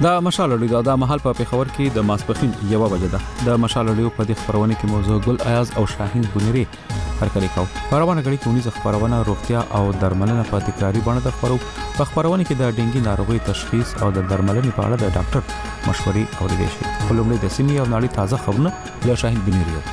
دا مشال اړیو د محل په پیښور کې د ماسپخین 1 بجې ده د مشال اړیو په دې خبرونه کې موضوع ګل ایاز او شاهین بنيري هرکلی کو خبرونه غړي کې 19 خبرونه روغتیا او درملنه په تکراری باندې د خبرونه کې د ډینګي ناروغي تشخیص او د درملنې په اړه د ډاکټر مشورې اوریدل شي په لومړي د سیمې او نړۍ تازه خبرونه له شاهین بنيري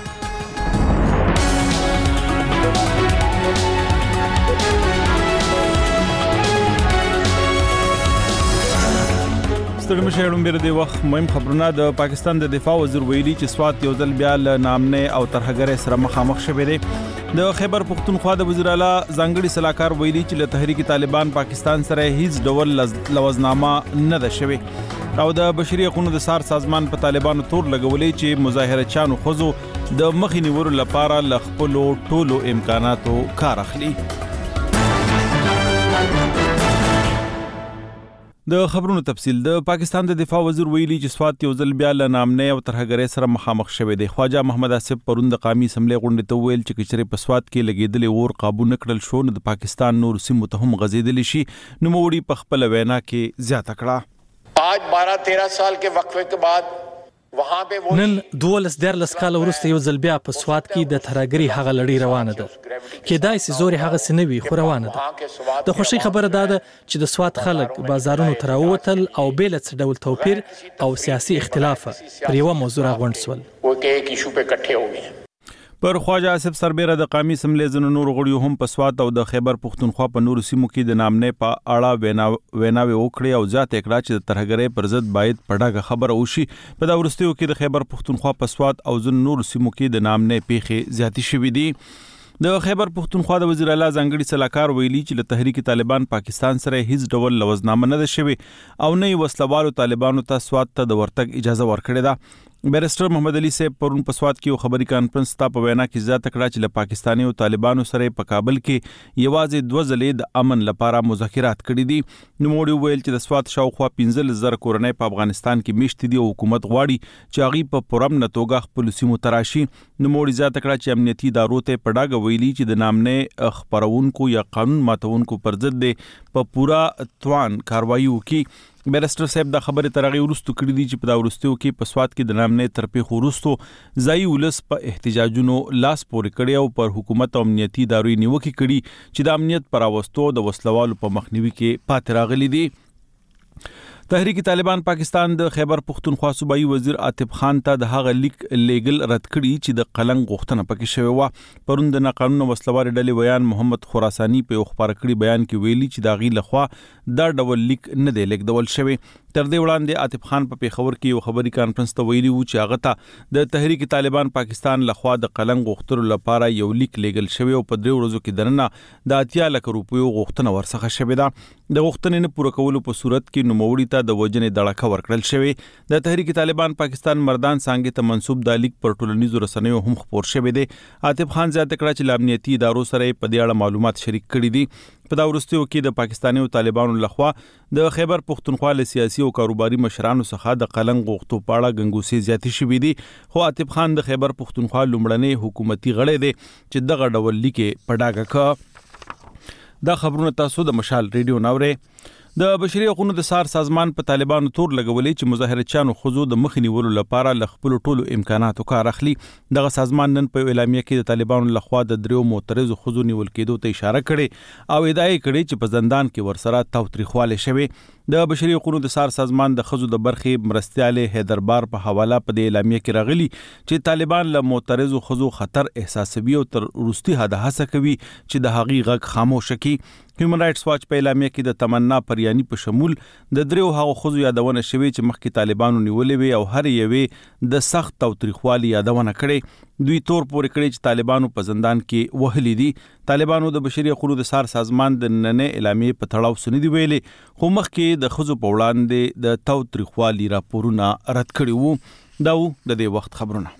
ستړمشهړم بیر دی وخت مهم خبرونه د پاکستان د دفاع وزیر ویلي چې سوات یو ځل بیا له نامنه او ترهګر سره مخامخ شوه دی د خیبر پختونخوا د وزیر اعلی ځانګړي صلاحکار ویلي چې له تحریک طالبان پاکستان سره هیڅ ډول لوزنامه نه ده شوه او د بشري حقوقو د سار سازمان په طالبانو تور لګولې چې مظاهره چانو خوځو د مخې نیولو لپاره ل خپل ټولو امکاناتو کار اخلي د خبرونو تفصیل د پاکستان د دفاع وزیر ویلي چې سوات یو ځل بیا له نامنه او ترهګر سره مخامخ شوه دی خواجه محمد اسف پرون د قومي اسمبلی غونډه ته ویل چې کچره په سوات کې لګیدلې اور قابو نکړل شو نو د پاکستان نور سیمو ته هم غزیدل شي نو موړي په خپل وینا کې زیاته کړه आज 12-13 साल के वक्फे के बाद نن 12 کال وروسته یو ځل بیا په سوات کې د ترهګری هغه لړۍ روانه ده کېدای سي زوري هغه سنوي خو روانه ده د خوشي خبره ده چې د سوات خلک بازارونو تراوتل او بیل څه ډول توپیر او سیاسي اختلاف پر یو موضوع راغونډ سول वो के एक इशू पे इकट्ठे हो गए پر خواجه اسف سربېره د قومي اسمبلی زنو نور غړیو هم په سوات او د خیبر پختونخوا په نور سیمو کې د نامنه په اړه ویناوي وکړي او ځات اکړه چې د ترهګرۍ پر ضد باید پړډه خبره وشي په دا ورستیو کې د خیبر پختونخوا په سوات او زنو نور سیمو کې د نامنه پیخي زیاتی شوې دي د خیبر پختونخوا د وزیر اعلی ځانګړي صلاحکار ویلي چې له تحریک طالبان پاکستان سره هیڅ ډول لوزنامه نه ده شوی او نه وسلوالو طالبانو ته سوات ته د ورتګ اجازه ورکړې ده بیرسټر محمد علي صاحب پرون په سوات کې یو خبري کانفرنس ته په وینا کې ځات کړه چې له پاکستاني او طالبانو سره په کابل کې یوازې 2 ځلې د امن لپاره مذاکرات کړي دي نو موږ ویل چې د سوات شاوخوا 15,000 کورنۍ په افغانستان کې میشت دي او حکومت غواړي چې هغه په پرم نتوګه خپل سیمو تراشي نو موږ ځات کړه چې امنیتي ادارو ته پډاګه ویلي چې د نامنه خبرونکو یا قانون ماتونکو پر ضد په پورا توان کاروایی وکړي بیرسټر صاحب د خبره ترغي ورستو کړی دي چې په دا ورستیو کې په سوات کې د نامنه ترپیخ ورستو ځای ولس په احتجاجونو لاس پورې کړی او پر حکومت او امنیتي ادارو نیوکه کړي چې د امنیت پر اوستو د وسلوالو په مخنیوي کې پاتې راغلي دي تحریک طالبان پاکستان د خیبر پختونخوا صوبایي وزیر عاطف خان ته د هغه لیک لیګل رد کړي چې د قلنګ غوښتنه پکې شوی و پرون د قانون وسلوال ډلې بیان محمد خراساني په خبر کړي بیان کې ویلي چې دا غي لخوا دا ډول لیک نه دی لیکدول شوی تر دې وړاندې عاطف خان په پیښور کې یو خبري کانفرنس ته ویلي و چې هغه ته د تحریک طالبان پاکستان لخوا د قلنګ غوښتلو لپاره یو لیک لیګل شوی او په 3 ورځو کې درنه د 80 لک روپیو غوښتنه ورڅخه شوی دا د غوښتنې نه پوره کولو په صورت کې نوموړي ته د وجنې دړکه ورکړل شوی د تحریک طالبان پاکستان مردان څنګه ته منسوب د لیک پر ټولنیزو رسنیو هم خبر شوی دی عاطف خان زیاته کړه چې امنیتي ادارو سره په دې اړه معلومات شریک کړي دي په دا ورستیو کې د پاکستاني او طالبانو لخوا د خیبر پختونخوا له سیاسي او کاروباري مشرانو څخه د قلنګ غوښتو پاړه غنګوسي زیاتی شوې دي خو عاطف خان د خیبر پختونخوا لومړنۍ حکومتي غړی دی چې دغه ډول لیکه پډاګه کا دا خبرونه تاسو د مشال ریډیو ناوړې د بشري حقوقو د سار سازمان په طالبانو تور لګولې چې مظاهره چانو خوځو د مخ نیولو لپاره ل خپل ټولو امکاناتو کار اخلي دغه سازمان نن په اعلامیه کې د طالبانو لخوا د دریو معترضو خوځو نیول کېدو ته اشاره کړې او ادعای کړې چې په زندان کې ورسره تاوتریخواله شوی د بشري حقوقو د سار سازمان د خزو د برخې مرستياله حیدربار په حواله په د اعلامیه کې راغلي چې طالبان له معترضو خوځو خطر احساسوي او تر وروستي حد هڅه کوي چې د هغې غږ خاموش کړي هیومن رائټس واچ په اعلامیه کې د تمنا پریانی په شمول د دریو هغو خوځو یادونه شوی چې مخکې طالبانو نیولې وي او هر یوې د سخت تاوتریخوالي یادونه کړي دوی تور پورې کړي چې طالبانو په زندان کې وهلي دي طالبانو د بشري حقوقو د سار سازمان د نننې اعلامیه په تړاو سندې ویلي خو مخکې د خوځو په وړاندې د تاوتریخوالي راپورونه رد کړي وو دا د دې وخت خبرونه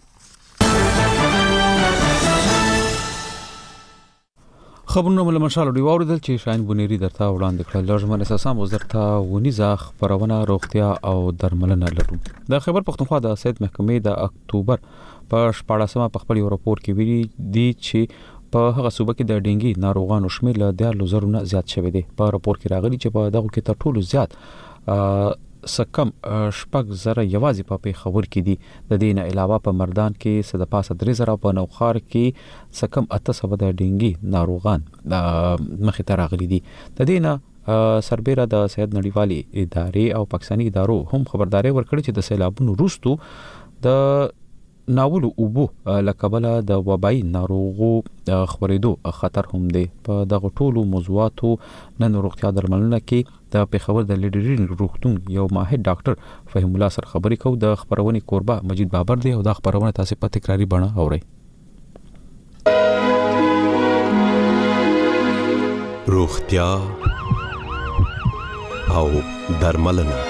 خبرونه مله مشال دی واردل چې شاهین بنيري درته وړاندې کړل لږمن اساسا وزارت ونیزه خبرونه روغتیا او درملنه لرو د خیبر پختونخوا د سید محکمې د اکتوبر په 14مه په خپل راپور کې ویلي دي چې په هغه صوبه کې د ډینګي ناروغانو شمېر له 10,000 نه زیات شوی دی په راپور کې راغلي چې په دغه کې تر ټولو زیات سکم شپږ زره یوازې په پیښور کې دي. د دې نه علاوه په مردان کې صد پاسه 3000 په نوخار کې سکم 800 د ډینګي ناروغان مخې ته راغلي دي. د دې نه سربېره د صحت نړیوالې ادارې او پاکستاني ادارو هم خبرداري ورکړي چې د سیلابونو وروسته د ناولو اوبو لکبله د وبایي ناروغو خورېدو خطر هم دی. په دغه ټولو موضوعاتو نن روغتیا درملنه کې د پیښور د لیډرین روغتون یو ماهر ډاکټر فهیم الله سره خبرې کوو. د خبرونې کوربه مجید بابر دی او دا خبرونه تاسو په تکراری بڼه اورئ. روغتیا او درملنه.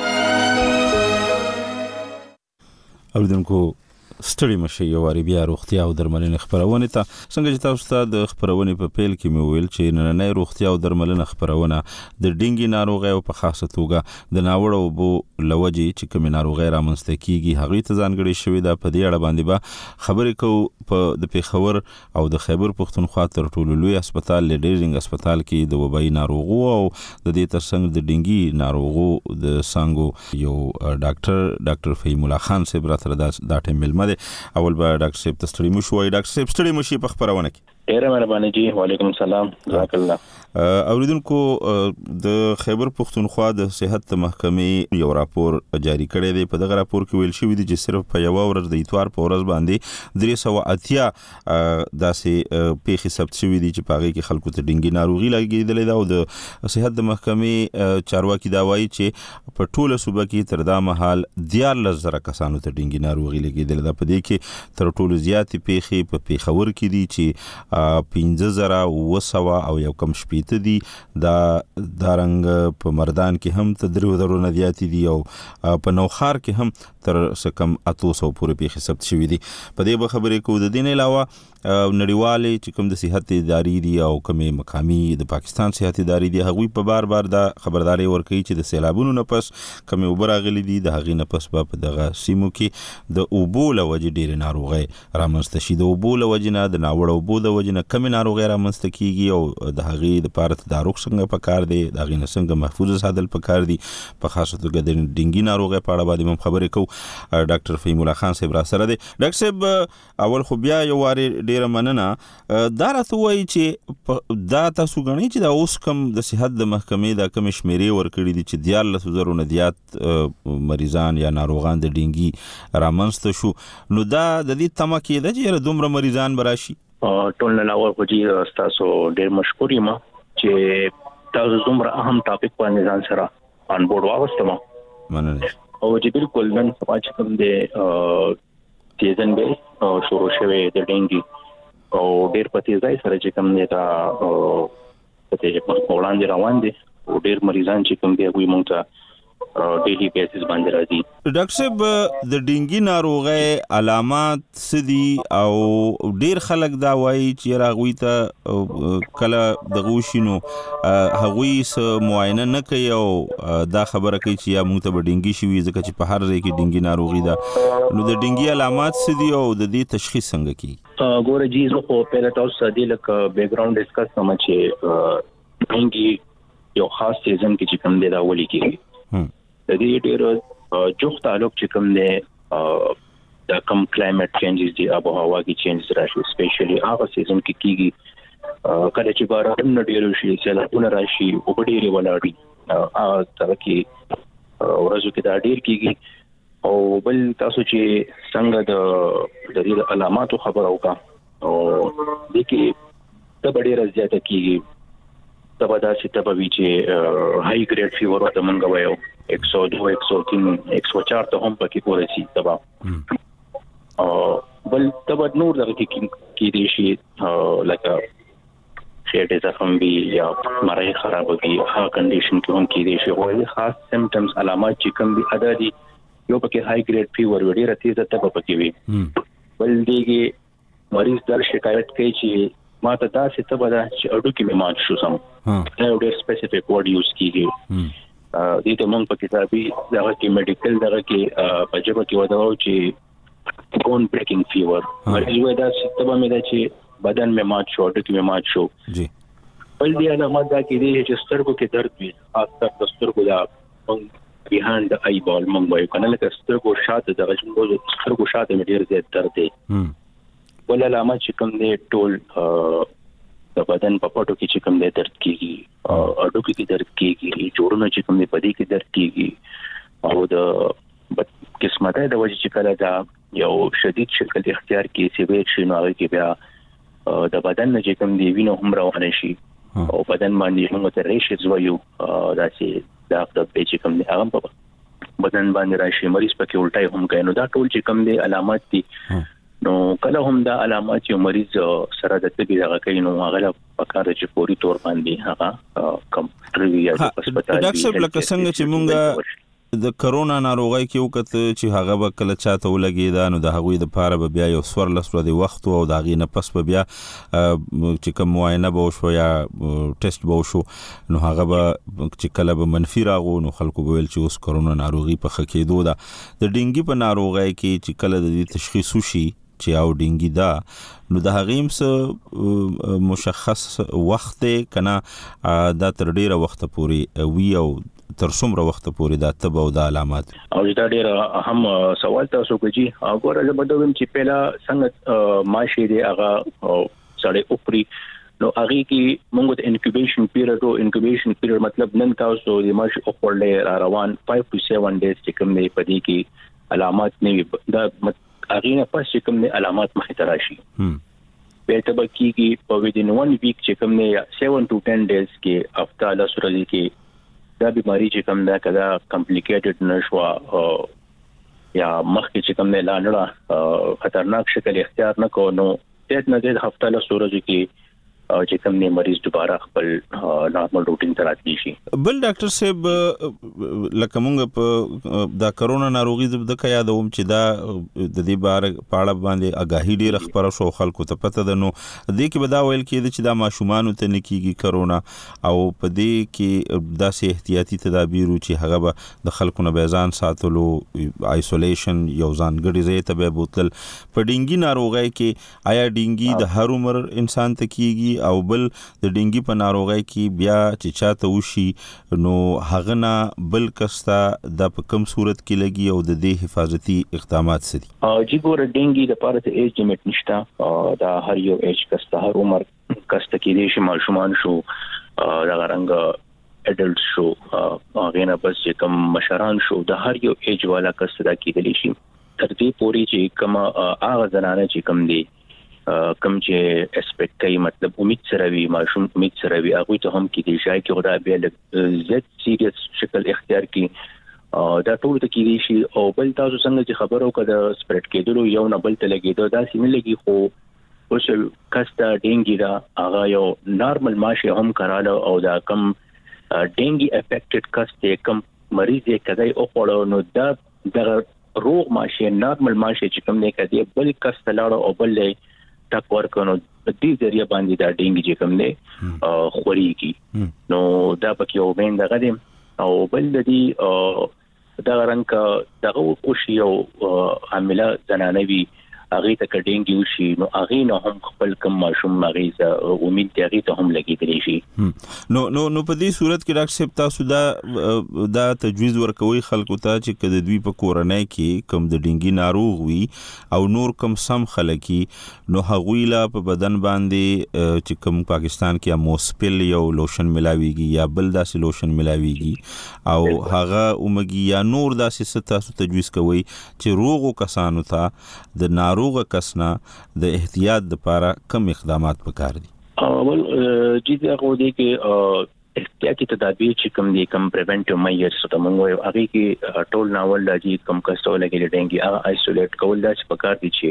اوریدونکو ستړي مشي یو واری بیا روغتیا او درملنه خبرونه ته څنګه چې تاسو ته د خبرونه په پیل کې مې ویل چې نننۍ روغتیا او درملنه خبرونه د ډینګي ناروغي او په خاصه توګه د ناوړو بو لوجي چې کوم ناروغي رامنځته کیږي هغه ته ځانګړي شوې ده. په دې اړه باندې به خبرې کوو. په د پیښور او د خیبر پښتونخوا تر ټولو لوی هسپتال لیډرینګ هسپتال کې د وبایي ناروغو او د دې ترڅنګ د ډینګي ناروغو د څنګه یو ډاکټر فهیم الله خان صاحب راته دا ټیم ملمه. اول به ډاکټر صاحب تستړي مو شوي. ډاکټر صاحب ستړي مو شي په خبرونه کې. ډیره مهرباني جی. وعلیکم السلام. جزاک الله. اوریدونکو د خیبر پښتونخوا د صحت محکمې یو راپور جاری کړی دی. په دغه راپور کې ویل شوی دی چې صرف په یو ورځ د اتوار په ورځ باندې 380 داسې پیښې ثبت شوې دي چې په هغه کې خلکو ته ډینګي ناروغي لګېدلې ده. او د صحت د محکمې چارواکي دا وایي چې په ټوله صوبه کې تر دا مهال 14,000 کسانو ته ډینګي ناروغي لګېدلې ده. په دې کې تر ټولو زیاتې پیښې په پیښور کې دي چې 15,900 او یو کم شپېته دي. دا دارنګ په مردان کې هم ته 3,000 نه زیات دي او په نوخار کې هم تر سکم 800 پورې پیښې ثبت شوې دي. په دې به خبرې کوو. د دې نه علاوه نړیوالې چې کوم د صحت ادارې دي او کوم مقامي د پاکستان صحت ادارې دي هغوی په بار دا خبرداري ورکوي چې د سیلابونو نه پس کوم اوبه راغلي دي د هغې نه پس په دغه سیمو کې د اوبو له وجې ډېرې ناروغۍ رامنځته شي. د اوبو له وجې نه د ناوړه اوبو د وجې نه کومې ناروغۍ رامنځته کیږي او د هغې دپاره تدارک څنګه پکار دی، د هغې نه څنګه محفوظ ساتل پکار دي. په خاصه توګه د ډینګي ناروغۍ په اړه باندې هم خبرې کوو. ډاکټر فهیم الله خان صاحب را سره دی. ډاکټر صاحب اول خو بیا یو وارې ډېره مننه. دا راته وایي چې دا تاسو ګڼئ چې دا اوس کوم د صحت د محکمې دا کومې شمېرې ورکړي دي چې 14,000 نه زیات مریضان یا ناروغان د ډینګي رامنځته شو، نو دا د دې تمه کېده چې یاره دومره مریضان به راشي؟ ټول نه اول خو جی تاسو ډېر مشکور یم چې تاسو دومره اهم ټاپک باندې ځان سره آن بورډ واغوستم. مننه. او چې بالکل نن سبا چې کوم د سیزن به شروع شوی د ډینګي او ډېر په تیزۍ سره چې کوم دی دا په وړاندې روان دي او ډېر مریضان چې کوم دی هغوی موږ ته ډیلی بیسس باندې راځي. ډاکټر صاحب د ډینګي ناروغۍ علامات څه دي او ډېر خلک دا وایي چې هغوی ته کله دغه وشي نو هغوی څه معاینه نه کوي او دا خبره کوي چې یا موږ ته به ډینګي شوي ځکه چې په هر ځای کې ډینګي ناروغي ده. نو د ډینګي علامات څه دي او د دې تشخیص څنګه کیږي؟ ګوره جی زه خو پهله تاسو سره دې لکه بیک ګراوند ډسکس کوم چې ډینګي یو خاص سیزن کې چې کوم دی دا ولې کیږي. د دې ډېر جوخ تعلق چې کوم دی د کوم کلایمټ چینجز دي، آب و هوا کې چینجز راشي، سپیشلی هغه سیزن کې کیږي کله چې باران ډېر شي، سیلابونه راشي او ډېرې ولاړي هغه کې ورځو کې دا ډېر کیږي. او بل تاسو چې څنګه د دې علاماتو خبره وکړه او د کې د ډېر زیاته کیږي تبا دا چې تبا وی چې هاي ګریډ فیور ورته مونږ وایو 102 103 104 ته هم پکې ورسي تبا. بل تبا نور دغه کې دي شي لکه خېټه زخم وي یا مړی خراب وي، هغه کنډیشن کې هم کې دي شي. او خاص سیمټمز علامات چې کوم دي ادا دي یو پکې هاي ګریډ فیور وړي راته ته تبا پکې وي. بل دیږي مریض در شکایت کوي چې ما ته تاسو ته بدا چې اډو کې مات شو سم دا ډېر سپیسیفیک ورډ یوز کیږي. دې ته مونږ په کتابي دغه کې میډیکل دغه کې په جبه کې وداو چې بون بریکینګ فیور مریض وای دا چې تبه مې دا چې بدن مې مات شو، اډو کې مې مات شو جی. بل دی علامات دا کې دي چې سترګو کې درد وي، خاص کر د سترګو دا behind the eyeball مونږ وایو کنه لکه سترګو شاته د سترګو شاته ډیر زیات درد دی ول علامه چې کوم دی ټول د بدن په پټو کې چې کوم دی درد کیږي اډو کې درد کیږي جوړونه چې کوم دی پدې کې درد کیږي او د قسمته د وجه چې کله دا یو شدید شکل اختیار کې سیویټ شي نو هغه کې بیا د بدن نه چې کوم دی وینه هم روانه شي او بدن باندې موږ ته ریشز وایو دا چې دا د چې کوم دی هغه په بدن باندې راشي مریض پکې الټای هم کوي نو دا ټول چې کوم دی علامات دي نو کله هم دا علامات یو مریض سره د طبي دغه کوي نو هغه په کار چې پوری تور باندې هغه کمپیوټر یا هسپتال ډاکټر صاحب لکه څنګه چې مونږه د کرونا ناروغي کې وکړه چې هغه به کله چاته ولګي دا نو د هغوی د پاره به بیا یو سورلس ورځې وخت او د هغې نه پس به بیا چې کوم معاینه به وشو یا ټیسټ به وشو نو هغه به چې کله به منفي راغو نو خلکو به ویل چې اوس کرونا ناروغي په ښه کېدو ده د ډینګي په ناروغۍ کې چې کله د دې تشخیص وشي چې او ډینګي دا نو د هغې څه مشخص وخت دی کنه دا تر ډیره وخت پورې وي او تر څومره وخت پورې دا تب او د علامات او دا ډیر اهم سوال تاسو کوي هغه زه بدوم چې پهلا څنګه ماشي دی هغه سړی اوپري نو هغه کې موږ د انکیوبیشن پیریډ مطلب نن تاسو د ماشي اوپرلې روان 5 to 7 days چې کوم دی پدې کې علامات نه دا هغه نه پس چې کوم دی علامات مخې ته راشي په تبه کې په within 1 week چې کوم دی 7 to 10 days کې هفته له سورلي کې دا بیماری چې کوم دا کدا کمپلیکیټډ نشوا یا مخکې چې کوم نه لاندړه خطرناک شکل اختیار نه کو نو دې نه د هفته له سورج کې چې کوم نه مریض دوباره خپل نارمل روټین ته راتلی شي بل ډاکټر صاحب لکه مونږ په دا کرونا ناروغي د یادوم چې دا د دې بار پاړه باندې اگاهي ډیر خبره شو خلکو ته پته ده نو دې کې به دا ویل کېږي چې دا ماشومان ته نکېږي کرونا او په دې کې داسې احتیاطي تدابیر چې هغه به د خلکو نه بیزان ساتلو آیسولیشن یو ځانګړي ځای ته به بوتل په ډینګي ناروغي کې آیا ډینګي د هر عمر انسان ته کېږي او بل د ډینګي په ناروغۍ کې بیا چې چاته وشي نو هغه نه بل کستا د په کوم صورت کې لګي او د دې حفاظتي اقدامات څه دي چې ګوره ډینګي د پاره ته ایج لیمټ نشته دا هر یو ایج کستا هر عمر کستا کې دي چې ماشومان شو دا رنګ اډلټ شو هغه نه بس چې کوم مشران شو د هر یو ایج والا کستا کېدلی شي تر دې پوري چې کوم هغه زنانه چې کوم دي کم چې اسپیکټ کوي مطلب امید سره وي ماشوم امید سره وي هغه ته هم کې دی شای کې خدای بیا زیات سیریس شکل اختیار کی دا ټول ته کې دی شي او بل تاسو څنګه چې خبرو کړه سپریډ کېدلو یو نه بل ته لګیدو دا سیمه لګي خو اوس کستا ډینګي دا هغه یو نارمل ماشي هم کراله او دا کم ډینګي افیکټډ کسته کم مریض یې کدی او پړو نو دا د روغ ماشي نارمل ماشي چې کوم نه کدی بل کسته لاړو او بل ټاک ورکونو په دې ذریعہ باندې دا ډینګي چې کوم نه خوريږي نو دا پکې یو وین دغه دي او بل د دې دا رنګ دغه کوشي او عامله زنانوي هغه ته کډینګي وشي نو هغه نه هم خپل کم ماشوم مغیزه امید دی هغه ته هم لګیدلی شي نو په دې صورت کې ډاکټر صاحب تاسو دا تجویز ورکوي خلکو ته چې کله دوی په کورنۍ کې کم د ډینګي ناروغ وي او نور کم سم خلکی نو هغوی لا په بدن باندې چې کم پاکستان کې موسپل یو لوشن ملاويږي یا بل داسې لوشن ملاويږي او هغه اومګي یا نور داسې ست تاسو تجویز کوي چې روغو کسانو ته د ناروغ کسنا د احتیاط لپاره کوم اقدامات پکار دي اول چې هغه دي کې احتیاطي تدابیر چې کوم دي کوم پریونټیو میجرز ته موږ هغه کې ټول ناول راځي کوم کسو لګي ډینګي هغه آیسولیټ کول دا چې پکار دي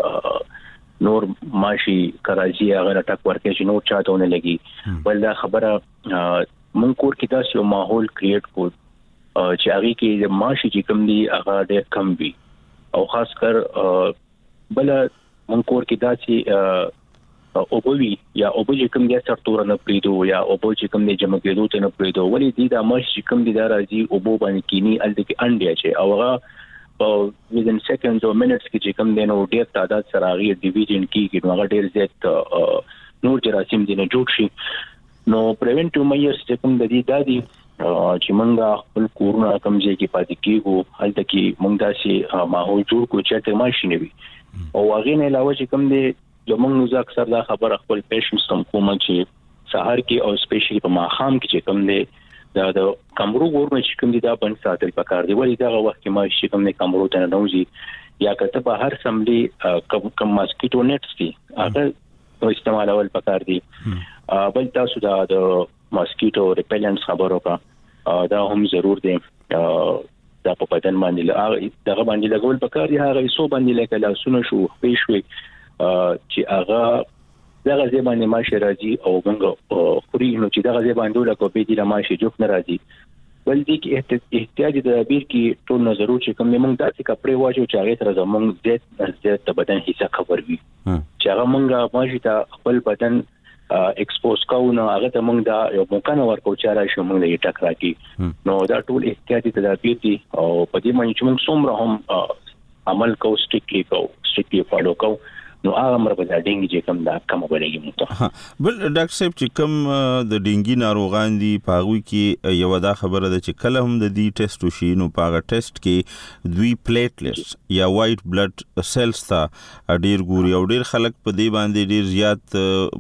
چې نور ماشي کراچي هغه ټاک ورکې چې نور چاته نه لګي بل دا خبره موږ کور کې تاسو یو ماحول کریټ کو چې هغه کې ماشي چې کوم دي هغه ډېر کم وي او خاص کر بل منکور کې داسي اوبوي یا اوبو چې کوم دي سرتور نه پریدو یا اوبو چې کوم دي جمع کېدو ته نه پریدو ولې دي دا مش چې کوم دي دا راځي اوبو باندې کینی ال دې کې انډیا چې او هغه within seconds or minutes کې چې کوم دي نو ډېر تعداد سره غي ډیویژن کیږي نو هغه ډېر زیات نور جراثیم دي نه جوړ شي نو پریونټیو میجرز چې کوم دي دا دي چې موږ خپل کورونه کم ځای کې پاتې کیږو هلته کې موږ داسې ماحول جوړ کړو چې ته ماشي نه وي او هغه نه علاوه چې کوم دي زموږ اکثر دا خبر خپل پیشنټس تم کوم چې سحر کې او سپیشلی په ماخام کې چې کوم دي دا د کمرو ورمه چې کوم دي دا بند ساتل پکار دی ولی دا وخت کې ما چې کوم دي کمرو ته نه نوځي یا کته په هر سملي کم ماسکیټو نیټس دي هغه استعمالول پکار دي بل تاسو دا د ماسکیټو ریپیلنټس خبرو کا دا هم ضرور دي دا په بدن باندې دغه باندې لګول پکار دی هغه سو باندې لکه سونه شو پېښوي چې هغه دغه ځای باندې ماشه راځي او موږ خوري نو چې دغه ځای باندې لکه په دې ماشه جوړ نه راځي بل دي کې احتیاج د تعبیر کې ټول نظر چې کوم موږ داسې کپڑے واچو چې هغه تر زموږ زیات د بدن حصہ خبر وي چې هغه موږ ماشه ته خپل بدن ایکسپوز کوو نو هغه ته موږ دا یو ممکنه ورکو چې راشي موږ یې ټک راکې نو دا ټول احتیاطي تدابیر دي او په دې باندې چې موږ څومره هم عمل کوو سټریکټلی فالو کوو نو هغه مر په ډینګي چې کوم دا کم ولګي مو بل ډاکټر صاحب چې کوم د ډینګي ناروغان دي پاغوي کې یو دا خبره ده چې کله هم د دې ټیسټ وشي نو پاغه ټیسټ کې دوی پلیټلیټس یا وایټ بلډ سیلز ته ډیر ګوري او ډیر خلک په دې باندې ډیر زیات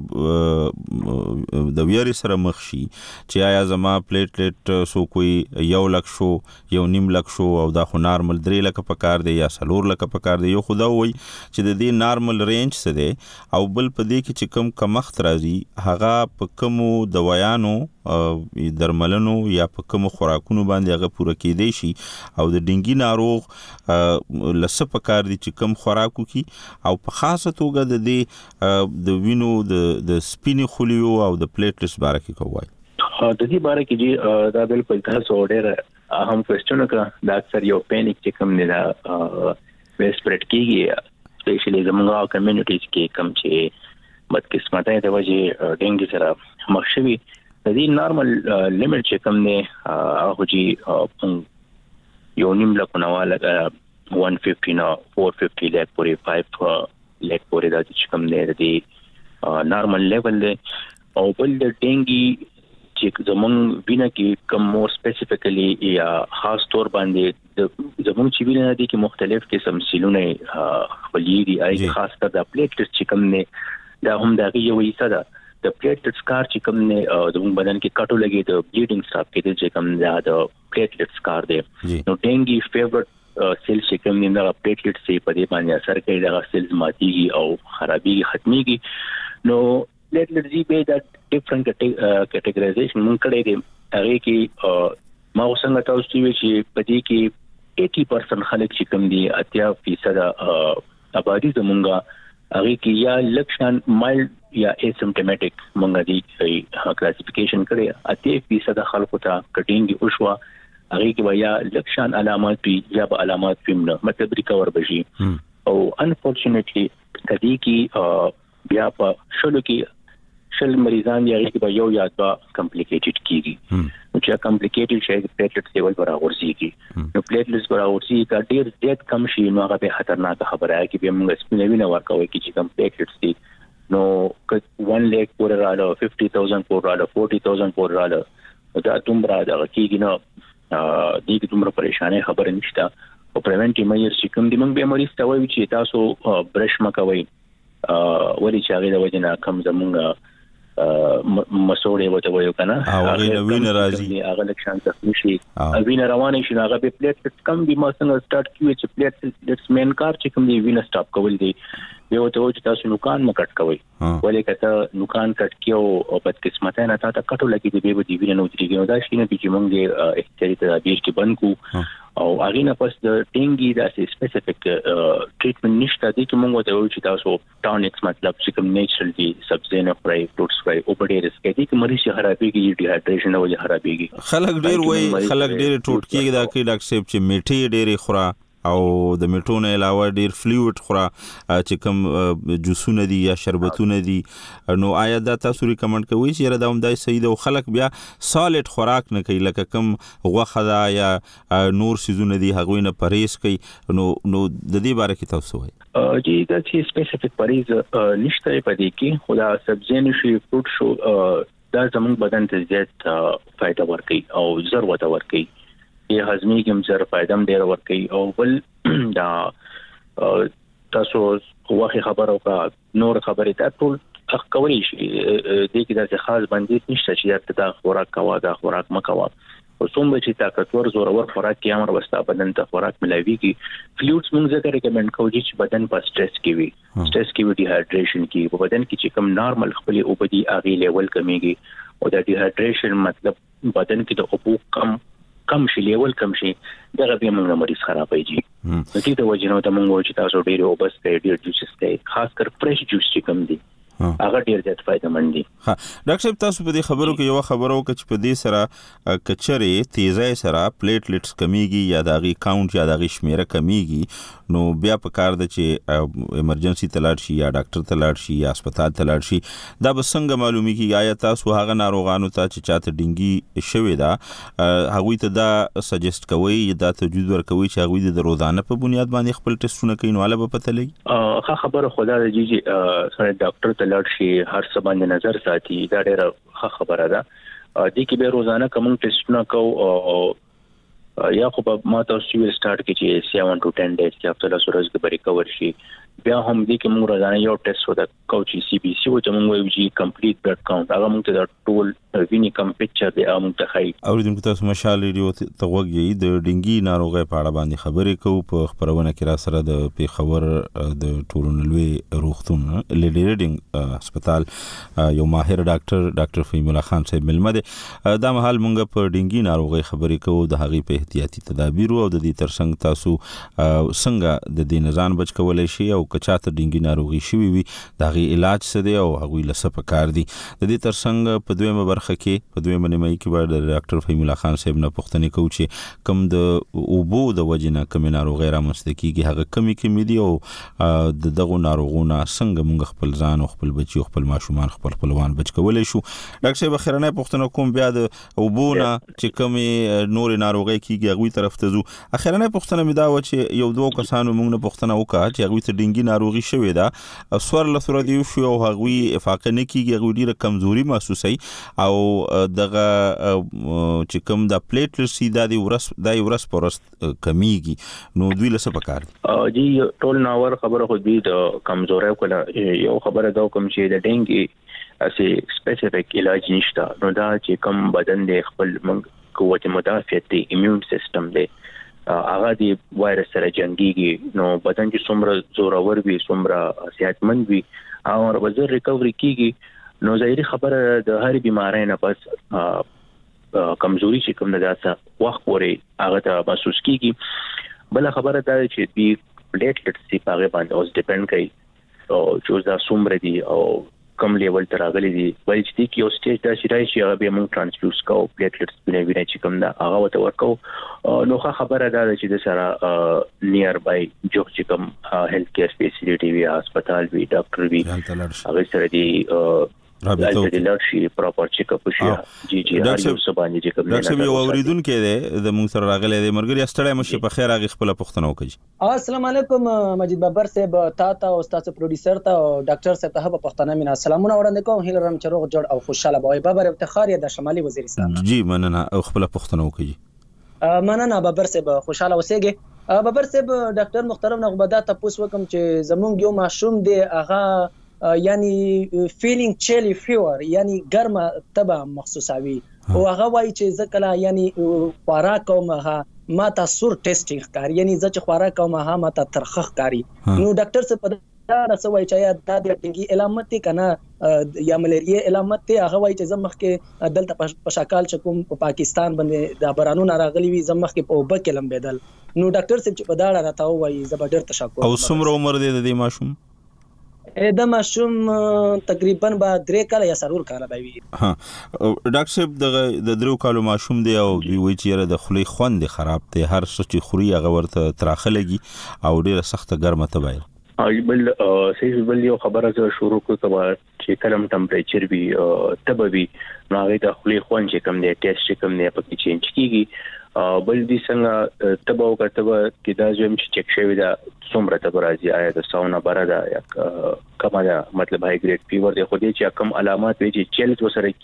د ویری سره مخ شي چې آیا زما پلیټلیټ سو کوئی 1 لک شو 1.5 لک شو او دا خو نارمل 3 لک پکار دی یا 4 لک پکار دی یو خدا وای چې د دې نارمل رینج څه دی او بل په دې کې چې کم کمخت راځي هغه په کومو دوايانو درملنو یا په کومو خوراکونو باندې هغه پوره کېدی شي او د ډینګي ناروغ لسه پکار دي چې کم خوراکو کی او په خاصه توګه د دې د وینو د سپینې خلیو او د پلیټلیټس باره کې کوي د دې باره کې دا بالکل تاسو ډېر اهم کوېسچن وکړه دا اکثر یو پینیک چې کوم نه دا ویسپریټ کیږي سپیشلی زموږه کمیونټیز کې کم چې بدقسمتۍ د وجه ډینګي سره مخ شوي د دې نارمل لیمټ چې کم نه هغه چې یو نیم لک نواله 150 نه 450 لک پورې 5 لک پورې د چې کم نه د نارمل لیول دی او بل د ډینګي چې زمونږ وینه کې کم مور سپیسیفیکلی یا خاص طور باندې زمونږ چې وینه دي کې مختلف قسم سیلونه خپلېږي اې خاص کر د پلیټلیټس چې کم نه دا هم دا یو حصہ ده د پلیټلیټس کار چې کم نه زمونږ بدن کې کټو لګي د بلیډینګ سټاپ کې چې کم دا د پلیټلیټس کار دی نو ډینګي فیورټ سیل چې کم نه د پلیټلیټس په دې باندې اثر کوي دا سیلز ماتيږي او خرابيږي ختميږي نو پلیټلیټ زی به دا ډیفرنٹ کټګورایزیشن مونږ کړی دی هغه کې ما څنګه تاسو چې په دې کې 80% خلک چې کوم دي 80% آبادی زمونږه هغه کې یا لکشن مایلډ یا اسیمپټومټیک مونږه دي کلاسیفیکیشن کړی 80% خلکو ته کټینګ او شو هغه کې یا لکشن علامات یا علامات فهمنه مطلب ریکور بشي او انفورچونټلی کدی کې بیا په شلو کې شل مریضان یې کې به یو یا دوا کمپلیکیټډ کیږي نو چې کمپلیکیټډ شي پلیټلیټ لیول پر اورسيږي نو پلیټلیټس پر اورسي کا ډیر زیات کم شي نو هغه به خطرناک خبره ہے چې به موږ سپینوینه ورکوي چې کوم پلیټلیټس دي نو 1 لک پورې رااله 50000 پورې رااله 40000 پورې رااله دا دومره دا کیږي نو دې دومره پریشانه خبره نشته او پریونټیو میجرز چې کوم دي موږ به مریض ته وایو چې تاسو برش مکوئ ولی چې هغه د وجه نه کم زمونږ مسوړې وته وایو کنه هغه وینه راځي هغه لکشان څه نشي وینه روانه شي هغه به پلیټلیټس کم دي ما څنګه سٹارټ کیږي چې پلیټلیټس مین کار چې کوم دی وینه سٹاپ کول دي یو ته چې تاسو نوکان مکټ کوي ولې کته نوکان کټ کیو او بد قسمته نه تا کټو لګي دی به دی وینه نو تیږي نو دا شي نه چې موږ احتیاطي تدابیر کې بند کو او هغه نه پس د ټینګي د سپیسیفیک ټریټمنټ نشته دي چې موږ ته وایو چې تاسو ټانکس مطلب چې کوم نیچرل دي سبزی نه فرای فروټس فرای او په ډېر رسکې دي چې مریض خرابېږي ډیهایډریشن او خرابېږي خلک ډېر وایي خلک ډېر ټوټ کېږي دا کې ډاکټر صاحب چې میټي ډېر خورا او د میټونه علاوه ډیر فلویډ خورا چې کوم جوسونه دي یا شربتونه دي نو آیا دا تاسو ریکمند کوئ چې دا هم دای صحیح ده خلک بیا سالډ خوراک نه کوي لکه کوم غوښه دا یا نور سيزونه دي هغه نه پرهیز کوي نو د دې باره کې تاسو وایي جی دا چې سپیسیفیک پرهیز نشته پدې کې خدا سبزی نشي فروټ شو دا زموږ بدن ته زیات فائدہ ورکوي او زر وته ورکوي یې هضمي کوم زر فائدہ هم ډیر ورکوي او بل دا تاسو واخی خبرو کا نور خبرې ته ټول کولی شي دې کې دا خاص بندیز نشته چې دا خوراک کوا دا خوراک مکوا او څومره چې طاقتور زورور خوراک کې امر وستا بدن ته خوراک ملاويږي فلویډز موږ زه ریکمند کوم چې بدن په سټرس کې وي ډي هایډریشن کې په بدن کې چې کوم نارمل خپل اوبدي اغي لیول کمیږي او دا ډي هایډریشن مطلب بدن کې د اوبو کم شي لیول کم شي دغه به موږ مریض خرابېږي نو دې د وجنو ته موږ چې تاسو ډېر اوبس ته ډېر جوس ته خاص کر فرش جوس چې کم دي هغه ډیر زیات فائدہ مند دي. ها ډاکټر صاحب تاسو په دې خبرو کې یو خبرو چې په دې سره کچره تیزای سره پلیټلیټس کمیږي یا داغي کاونټ یا داغي شمیره کمیږي نو بیا په کار د چې ایمرجنسي تلاړ شي یا ډاکټر تلاړ شي یا هسپتال تلاړ شي دا به څنګه معلومي کی آیا تاسو هغه ناروغانو ته چې چاته ډینګي شوی دا هغه ته دا سجست کوي دا تجویز ورکوي چې هغه د روزانه په بنیاد باندې خپل ټیسټونه کوي نو علاوه پته لګي ښه خبره خدا دې سره ډاکټر تلاړ شي هر څه باندې نظر ساتي دا ډیره ښه خبره ده دې کې به روزانه کوم ټیسټونه کو یا خو ما تاسو ویل سٹارټ کې چې 7 to 10 days کې هفته له ورځې کې ریکور شي بیا هم دې کې موږ روزانه یو ټیسټ ودا کو چې سی بي سی او چې موږ وایو چې کمپلیټ بلډ کاونټ هغه موږ ته د ټول ویني کم پکچر دی موږ ته خای اوریدونکو تاسو مشال ریډیو ته وګورئ د ډینګي ناروغي په اړه باندې خبرې کوو په خبرونه کې را سره د پیښور د ټورنلوي روغتون لیډي ریډینګ هسپتال یو ماهر ډاکټر فهیم الله خان صاحب ملمه ده دا مهال موږ په ډینګي ناروغي خبرې کوو د هغې په احتیاطي تدابیر او د دې ترڅنګ تاسو څنګه د دې نزان بچ کولای شي او کچاته ډینګي ناروغي شوی وي دا غي علاج څه دی او هغه لسه پکار دي د دې ترڅنګ په دویمه برخه کې په دویمه نیمه کې به د ډاکټر فهیم الله خان صاحب نه پوښتنه کوو چې کوم د اوبو د وجنه کوم ناروغي رامنځته کیږي هغه کمی دي او د دغه ناروغونو څنګه موږ خپل ځان او خپل بچي او خپل ماشومان خپلوان بچ کولای شو ډاکټر صاحب خیرانه پوښتنه کوم بیا د اوبو نه چې کوم نور ناروغي کیږي هغه طرف ته ځو اخیرانه پوښتنه مې دا و چې یو دوه کسانو موږ نه پوښتنه وکړه چې هغه ته ډینګي ناروغي شوی دا سوار له دی شو او هغه افاقه نه کیږي هغه ډیره کمزوري محسوسي او دغه چې کوم د پلیټلیټس د ورس پرست کمیږي نو دوی له څه پکار دي ټول ناور خبره خو دي د کمزوري کوله یو خبره دا کوم چې د ډینګي اسی سپیسیفیک علاج نشته نو دا چې کوم بدن د خپل قوت مدافعت دی ایمیون سیستم دی هغه دی وایرس سره جنگيږي نو بدن چې څومره زورور وي څومره صحتمند وي او ورځ ریکوري کیږي نو ظاهري خبره د هر بیماری نه پس کمزوري چې کوم نه داسه وخت پورې هغه ته محسوس کیږي بل خبره دا چې دی پلیټلیټس چې هغه باندې اوس ډیپند کوي او چې دا څومره دي او کم لیول تر راغلي دي وایي چې یو سټیج دا چې راځي هغه به موږ ترانسفیوز کوو پلیټلیټس بنه ویني چې کوم دا هغه وته ورکو نو خبره دا چې د سره نیر بای جو چې کوم هیلث کیر فیسیلیټي وی هسپتال وی ډاکټر وی هغه سره دی رابطه د لارشي پراپر چیک اپ شي جی هر یو سبانه چې کوم ډاکټر یو اوریدونکو دی د موږ سره راغلي دی مرګري استړی مشه په خیر هغه خپل پوښتنه وکړي السلام علیکم مجید بابر صاحب تا او استاد پروډوسر ته او ډاکټر صاحب ته په پوښتنه مینا سلامونه وړاندې کوم هیلرم چروغ جوړ او خوشاله بوي بابر افتخار د شمالي وزیرستان جی مننه او خپل پوښتنه وکړي مننه بابر صاحب خوشاله اوسئ بابر صاحب ډاکټر محترم نغبدا تاسو وکم چې زمونږ یو ماشوم دی هغه یعنی فیلینګ چیلی فیور یعنی ګرمه تبه محسوسوي او هغه وایي چې ځکه یعنی خوراک کوم هغه ما ته سور ټیسټینګ ښکاري یعنی ځکه خوراک کوم هغه ما ته ترخه ښکاري نو ډاکټر څه په دا رسوي چې دا د ډینګي علامت کنه یا ملیریا علامت ته هغه وایي چې زمخ کې دلته په شکال چکم په پاکستان باندې د برانو راغلي وي زمخ کې په وبکه لمبېدل نو ډاکټر صاحب چې په دا راته وایي زبردست تشکر او څومره عمر دی د دې ماشوم د ماشوم تقریبا با 3 کال یا 4 کال دی ها ډاکټر صاحب د 3 کالو ماشوم دی او دوی وایي چې د خلی خوند خراب دی هر څه چې خوري هغه ورته تراخه لګي او ډیره سخته ګرمه تبایل بل صحیح بل یو خبره زه شروع کوم چې کلم ټمپریچر وی تبوي نو هغه د خپل خوان چې کوم دی ټیسټ کوم دی په کې چینج کیږي بل دې څنګه تبو کتبه کې دا زم چې چک شوی دا څومره تب راځي آیا د ساونا بردا یا کومه دا مطلب هاي ګریډ فیور دی خو دې چې کوم علامات وي چې چیلز وسره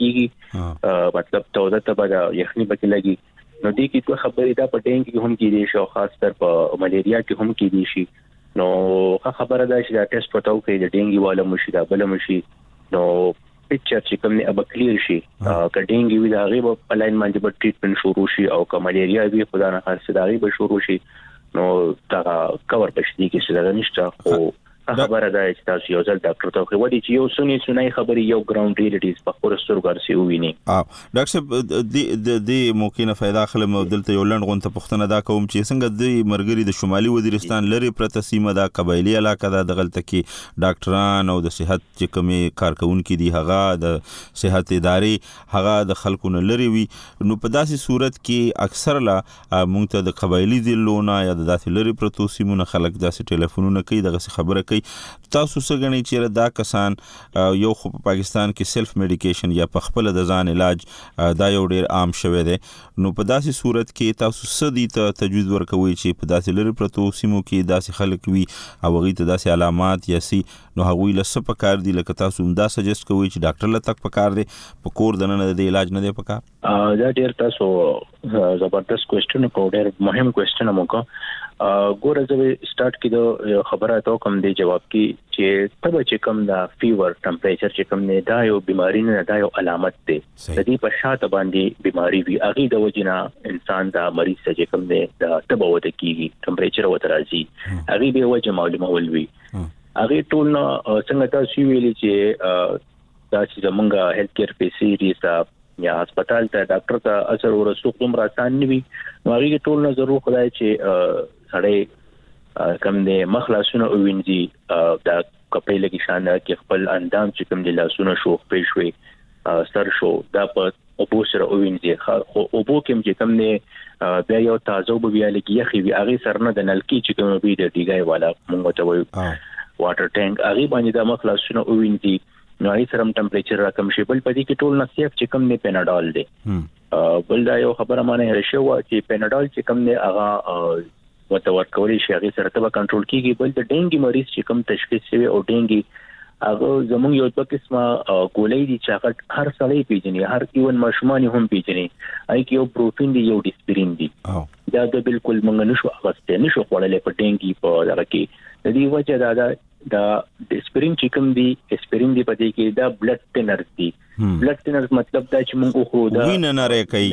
کیږي مطلب توده تب دا یخني بکی لګي نو دې کې څه خبرې دا په ډینګ کې هم کیږي شو خاص تر په ملیریا کې هم کیږي شي نو خبره دا چې دا ټیسټ پټاو کوي د ډینګي والا مشي دا بل مشي نو پکچر چې کوم نه اب کلیر شي کډینګي وی دا غیب په لاین باندې به ټریټمنټ شروع شي او کوملیریا وی خدای نه خاص دا غیب شروع شي نو دا کور پښتني کې څه دا نشته او خبره دا چې تاسو یو ځل ډاکټر ته وایي چې یو سنې خبري یو ګراوند ریالټیز په خپل سترګو سره وویني ډاکټر صاحب د موقینه فائدہ خلم دلته یو لند غون ته پښتنه دا کوم چې څنګه د مرګري د شمالي وزیرستان لري پرته سیمه دا قبایلی علاقه دا دغلت کې ډاکټران او د صحت چې کومي کارکونکو دي هغه د صحت ادارې هغه د خلکو نه لري وي نو په داسې صورت کې اکثر لا مونږ ته د قبایلی ضلعونه یا د داسې لري پرته سیمونه خلک داسې ټلیفونونه کوي دغه خبره کوي تاسو څه غنئ چې دا کسان یو خو په پاکستان کې سیلف میډیکیشن یا په خپل د ځان علاج دا یو ډیر عام شوی دی نو په داسې صورت کې تاسو څه دي ته تجویز ورکوي چې په داسې لري پرتو سیمو کې داسې خلک وي او هغه ته داسې علامات یا سي نو هغه له څه پکار دي لکه تاسو هم دا سجست کوي چې ډاکټر له تک پکار دي په کور دنه د علاج نه دی پکار دا ډیر تاسو زبردست کوېسچن کو ډیر مهم کوېسچن مو کو ګوره زه سٹارټ کړم خبره ته کوم دی جواب کی چې تبه چې کوم دا فیور ټمپریچر چې کوم نه دا یو بیماری نه دا یو علامت دی د دې په شاته باندې بیماری وی اغه د وجنه انسان دا مریض چې کوم دی دا تبه وته کیږي ټمپریچر وته راځي اغه به وجه معلومه ولوي اغه ټول څنګه تاسو ویلي چې دا چې زمونږه هیلث کیر فیسیلیټیز یا هسپتال ته ډاکټر ته اثر ورسوخ دومره آسان نه وي نو هغه ټول نه ضرور خدای چې سړی کم دې مخلصونه وینځي دا کپړې لګی شان کې خپل اندام چې کوم د لاسونو شوخ پېښوي سر شو دا په اوبو سره وینځي خو اوبو کې چې کوم نه بیا یو تازه وب بیا لګي یخي وی هغه سر نه د نلکی چې کوم بي د دیګای والا موږ ته وایو واټر ټانک هغه باندې د مخلصونه وینځي نو هي سره ټمپریچر راکم شي بل پدې کې ټول نه سیف چې کوم نه پیناډول دی بل دا یو خبره مانه رشي وا چې پیناډول چې کوم نه هغه وته ورکولې شي هغه سره ته کنټرول کیږي بل د ډینګي مریض چې کوم تشخیص شوی او ډینګي هغه زموږ یو په قسمه ګولې دي چې هغه هر سړی پیژني هر ایون ماشومان هم پیژني اې کې یو پروتین دی یو ډیسپرین دی دا د بالکل مونږ نشو اغسته نشو خورلې په ډینګي په دغه کې د دې وجه دا ډیسپرین چې کوم دی اسپرین دی پدې کې دا بلډ ټینر دی بلډ ټینر مطلب دا چې موږ خو دا وینه نری کوي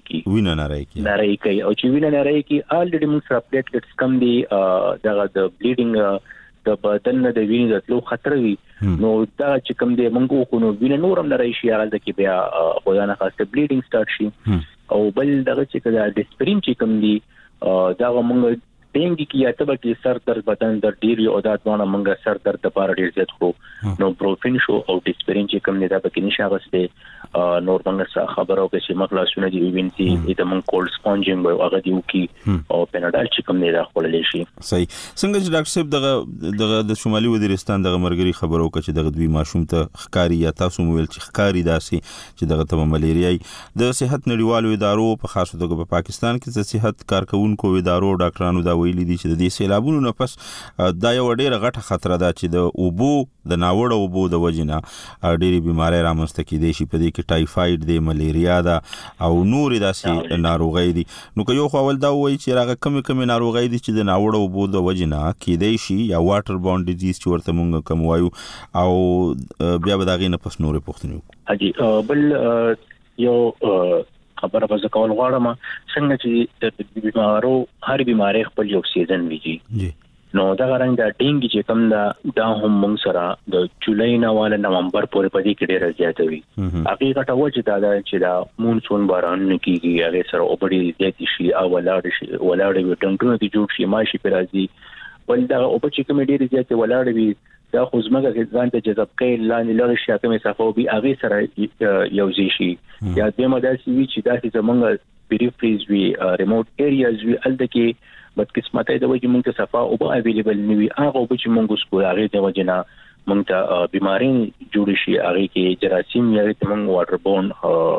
او چې وینه نری کوي الریډي موږ سره پلیټلیټس کم دی دا د بلیډینګ د بدن د وینې د تلو خطر وي نو دا چې کوم دی موږ خو نو وینه نورم نری شي هغه د کې بیا خدانه خاصه بلیډینګ سٹارټ شي او بل دغه چې دا ډیسپرین چې کوم دی دا موږ ډینګي کې یا تبه کې سر درد بدن درد ډیر یو عادت ونه منګه سر درد لپاره ډیر زیات خو نو پروفین شو او ډیسپرین چې کوم نه دا پکې نشه غسته نور څنګه خبرو کې چې مخلصونه دی وینځي د من کولډ سپونجینګ او هغه دیو کې او پیناډال چې کوم نه دا خوللې شي صحیح څنګه چې ډاکټر صاحب دغه د شمالي وزیرستان دغه مرګري خبرو کې چې دغه دوی ماشوم ته خکاری یا تاسو مویل چې خکاری داسي چې دغه ته ملیریا د صحت نړیوالو ادارو په خاص توګه په پاکستان کې د صحت کارکونکو ادارو ډاکټرانو دا ویلي دي چې د دې سیلابونو نه پس دا یو ډیره غټه خطر ده چې د اوبو د ناوړه اوبو د وجنه ډېری بیماری رامنځته کېدې شي په دې کې ټایفاید دی ملیریا ده او نور داسې ناروغۍ دي نو که یو خو اول دا وایي چې راغه کم ناروغۍ دي چې د ناوړه اوبو د وجنه کېدې شي یا واټر باوند ډیزیز چې ورته مونږ کوم وایو او بیا به دا غي نه پس نورې پوښتنې اجي بل یو خبره به کول غواړم څنګه چې د بیمارو هر بیماری خپل یو سیزن ویږي نو دا غرنګ د ډینګي چې کوم دا هم موږ سره د جولای نه والا نومبر پورې پدې کې ډېر زیات وي حقیقت وجه دا چې دا مونسون باران کیږي هغه سره اوبړي زیات شي او ولاړ وي ټنګونه دي جوړ شي ماشي پر راځي ول دا او چې کوم ډېر زیات ولاړ وي دا خو زمګه ځان ته جذب کوي لاندې لږ شي کومه صفه او بي هغه سره یو شي یا د مداسي وی چې دا چې زمونږ پریفریز وی ریموټ ایریاز وی الته کې بدقسمتۍ د وجې موږ ته صفا او اویلیبل نه وي هغه به چې موږ سکو هغه د وجې نه موږ ته بیماری جوړ شي هغه کې جراثیم یا موږ واټر بورن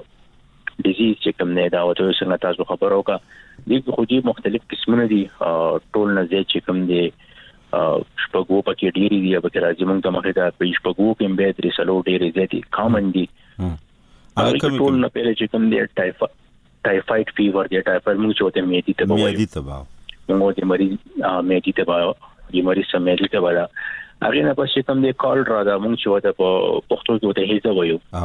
ډیزیز چې کوم نه دا وته څنګه تاسو خبرو کا دغه خو دي مختلف قسمونه دي ټول نه زی چې کوم دي شپږو پکې ډېری دي به راځي موږ ته مخه دا په شپږو کې به درې سلو ډېری زیاتي کامن دي هغه ټول نه پیل چې کوم دي ټایفاید فیور دی ټایفاید موږ چې وته میدي ته وایي موږ د مریض میدي ته وایي د مریض سم میدي ته وایي هغه نه پس کوم دي کال را دا موږ چې وته په پښتو کې وته هیڅ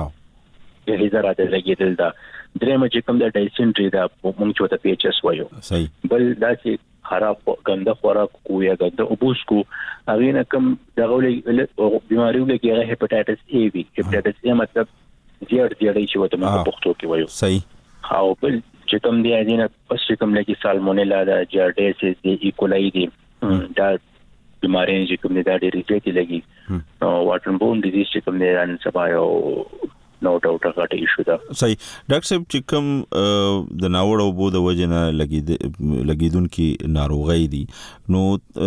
وایو هیڅ راته لګیدل دا درېمه چې کوم د ډایسنټری دا موږ چې وته پی ایچ اس وایو صحیح بل دا چې خراب ګنده خوراک کو یا ګنده اوبوس کو هغه نه کم دغه بیماریو کې هغه هپاتایټس ای وی هپاتایټس ای مطلب زیړ چې وته موږ پښتو کې وایو صحیح او بل چې کوم دی اځینه پس چې کوم لګي سالمونیلا دا جارډیسس دی ایکولای دی دا بیماری چې کوم دی دا ډېری زیاتې لګي واټر بورن ډیزیز چې کوم دی ان سبا یو نو ډاوټ غټه ایشو ده صحیح ډاکټر صاحب چې کوم د ناوړ او بو د وجنه لګیدون کې ناروغي دي نو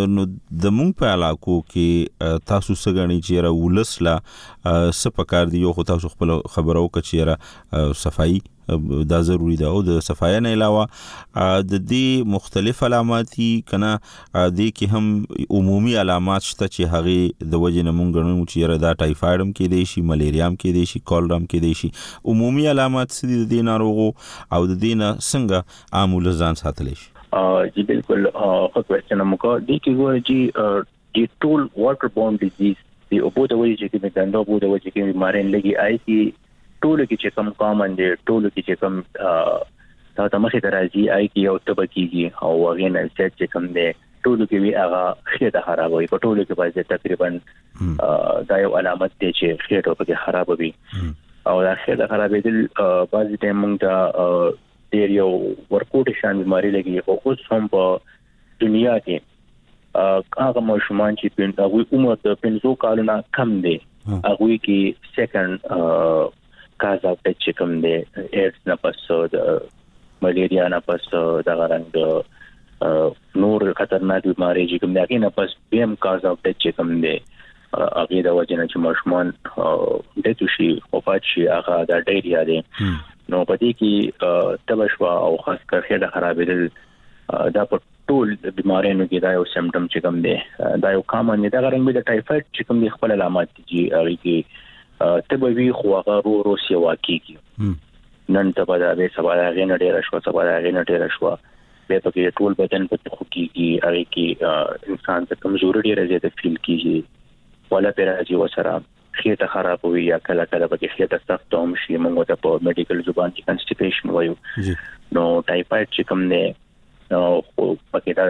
د مونږ په علاقو کې تاسو سګنی چې را ولسلا سپکار دی یو خو تاسو خپل خبرو کچې را صفائی دا ضروری ده او د صفای نه علاوه د دې مختلف علامات کنا د کې هم عمومي علامات شته چې هغه د وجه نه مونږ غنو چې دا ټایفاید هم کې دی شي ملیریا هم کې دی شي کولرا هم کې دی شي عمومي علامات څه دي د دې ناروغو او د دې نه څنګه عامل ځان ساتلی شي جی بالکل خو کوېسچن موږ د کې ګورې چې د ټول واټر بورن ډیزیز دی او په د وجه کې د ګندو په د وجه کې بیماری لګي آی کی ټول کې چې کم کامن دي ټول کې چې کم تا مخې درازي آی کی او تبکیږي او هغه نه چې کم دي ټول کې وی هغه خېټه خرابوي په ټول کې باید تقریبا دا یو علامت دی چې خېټه په کې خرابوي او دا خېټه خرابېدل بعضی ټایم موږ ته ډېر یو ورکوټ شان بیماری لګي او اوس هم په دنیا کې هغه ماشومان چې په هغه عمر د 15 کالونو کم دي هغه کې سیکنډ کاز اف ډیت چې کوم دی ایډز نه پس د ملیریا نه پس د غرنګ نور خطرناک بیماری چې کوم دی هغه نه پس بیم کاز اف ډیت چې کوم دی هغه د وجه نه چې ماشومان د توشي وفات شي هغه د ډایریا دی نو په دې کې تبشوا او خاص کر خېټه خرابېدل دا په ټول بیماریو کې دا یو سیمټم چې کوم دی دا یو کامن دی دا غرنګ د ټایفاید چې کوم دی خپل علامات دي هغه کې تبوی خو هغه رو سیوا کیږي نن ته به دا به سبا هغه نه ډیر شو سبا هغه نه ډیر شو به په کې ټول بدن په خو کیږي هغه کې انسان ته کمزوري ډیره زیاته فیل کیږي ولا پر راځي وسره خېټه خراب وي یا کله کله به خېټه سخت هم شي موږ ته په میډیکل زبان کې کنسټیپیشن وایو نو ټایفاید چې کوم نه نو پکې دا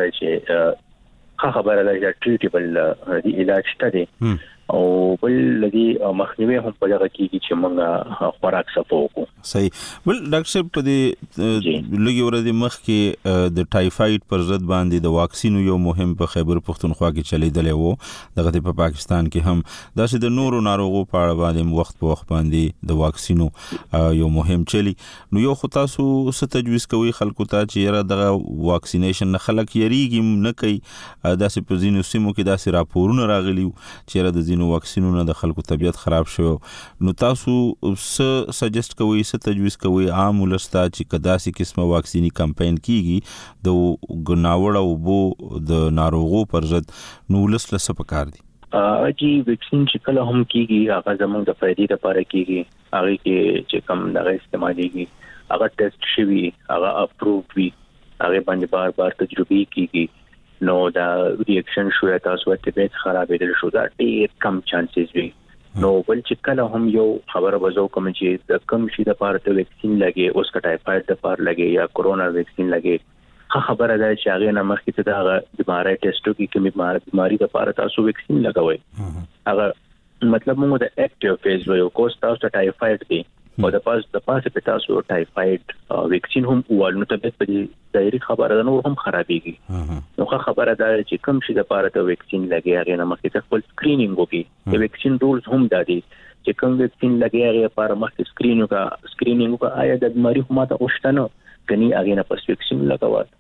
چې خبره ده چې ټریټیبل علاج شته دي او بل لدی مخنیوي هم په دغه کې چې موږ خوراک صفو کو صحیح بل ډاکټر صاحب په دې لږی ورځې مخ کې د ټایفاید پر ضد باندې د واکسینو یو مهم په خیبر پختونخوا کې چلیدل وو دغه په پاکستان کې هم داسې د نورو ناروغو په اړه باندې وخت په وخت باندې د واکسینو یو مهم چلی نو یو خو تاسو څه تجویز کوي خلکو ته چې دغه واکسینیشن نه خلک یریږي نه کوي داسې په ځینو سیمو کې داسې راپورونه راغلي چې د نو واکسینونه د خلکو طبيعت خراب شو نو تاسو څه سجست کوئ څه تجویز کوئ عام ولستا چې کداسي قسمه واکسینی کمپاین کیږي د غناوړ او بو د ناروغو پر ضد نو ولسله څه پکار دي اجي ویکسین چې کله هم کیږي هغه زموږ د فائدې لپاره کیږي هغه کې چې کوم دغه استعماليږي هغه ټیسټ شوی هغه اپروቭ وي هغه باندې بار تجربه کیږي نو دا ریاکشن شو یا تاسو ته به خرابېدل شو دا ډېر کم چانسز وي نو بل چې کله هم یو خبره وځو کوم چې د کم شي د پاره ته ویکسین لګي اوس کا ټایفاید د پاره لګي یا کورونا ویکسین لګي خبره ده چې هغه نه مخکې ته دا بیماری ټیسټو کې کومه بیماری د پاره تاسو ویکسین لګوي هغه مطلب موږ د اکټیو فیز وایو کوس تاسو ټایفاید دی او د پاسه په تاسو ټایفاید ویکسین هم وایو نو ته په دې ظاهري خبره ده نور هم خرابېږي نو خبره ده چې کوم شي د پاره ته ویکسین لګي هغه نه مخکې ته خپل سکرینینګ وکړي د ویکسین رولز هم دادي چې کوم ویکسین لګي هغه لپاره مخکې سکرینینګ آیا د بیماری هم ماته اوشتنه کني هغه نه پس ویکسین لګوي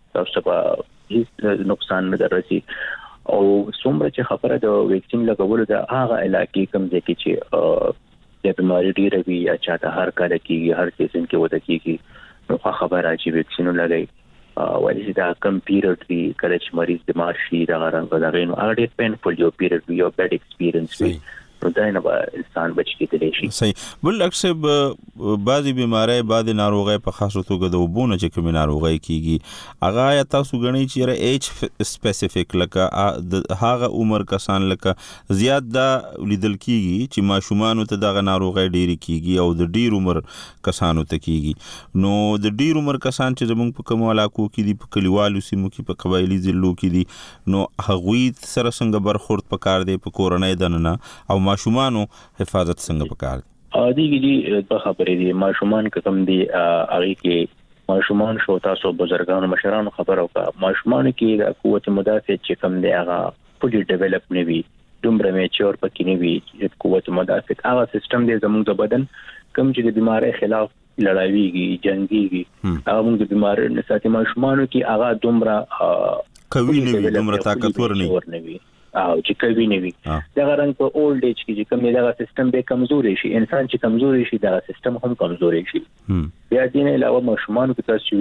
تاسو ته هیڅ نقصان نه درسي او څومره چې خبره د ویکسین لګولو د هغه علاقې کوم ځای کې چې د بیماری ډیره وي یا چاته هر کال کېږي هر سیزن کې وته کېږي نو خبره چې ویکسین لګي ولې دا کم پیریډ وی کله چې مریض بیمار شي دا رنګ دا غوښنه هغه ډېر پینفول یو پیریډ وی او بیډ ایکسپیرینس وی نو دا نه به انسان بچ کېدلی شي. صحیح. بل اکثر بعضی بیماری بعضی ناروغي په خاصه توګه د وبونه چې کوم ناروغي کیږي هغه یا تاسو غنی چې ایج سپیسیفیک لکه د هغه عمر کسان لکه زیات دا لیدل کیږي چې ماشومان ته دغه ناروغي ډیری کیږي او د ډیر عمر کسانو ته کیږي نو د ډیر عمر کسان چې زموږ په کوم علاقو کې دي په کلیوالو سیمو کې په قبایلی ضلعو کې دي نو هغوی سره څنګه برخورد پکار دی په کورنۍ دننه او ماشومانو حفاظت څنګه پکار دي دیږي په خبرې دي ماشومان کوم دي هغه کې ماشومان شو تاسو بزرګانو مشرانو خبرو کا ماشومان کې د قوت مدافع چې کوم دی هغه فولي ډیولپ نه وي دومره میچور پکې نه وي قوت مدافع هغه سیستم دی زموږ د بدن کوم چې د بیماری خلاف لړاویږي جنگيږي هغه موږ د بیماری نساتي ماشومان کې هغه دومره کوي نه وي دومره طاقتور نه وي او چې کوي نه وي دا رنګ په اولډ ایج کې چې کوم دا سیستم به کمزوري شي انسان چې کمزوري شي دا سیستم هم کمزوري شي بیا دې نه علاوه ماشومان کې تاسو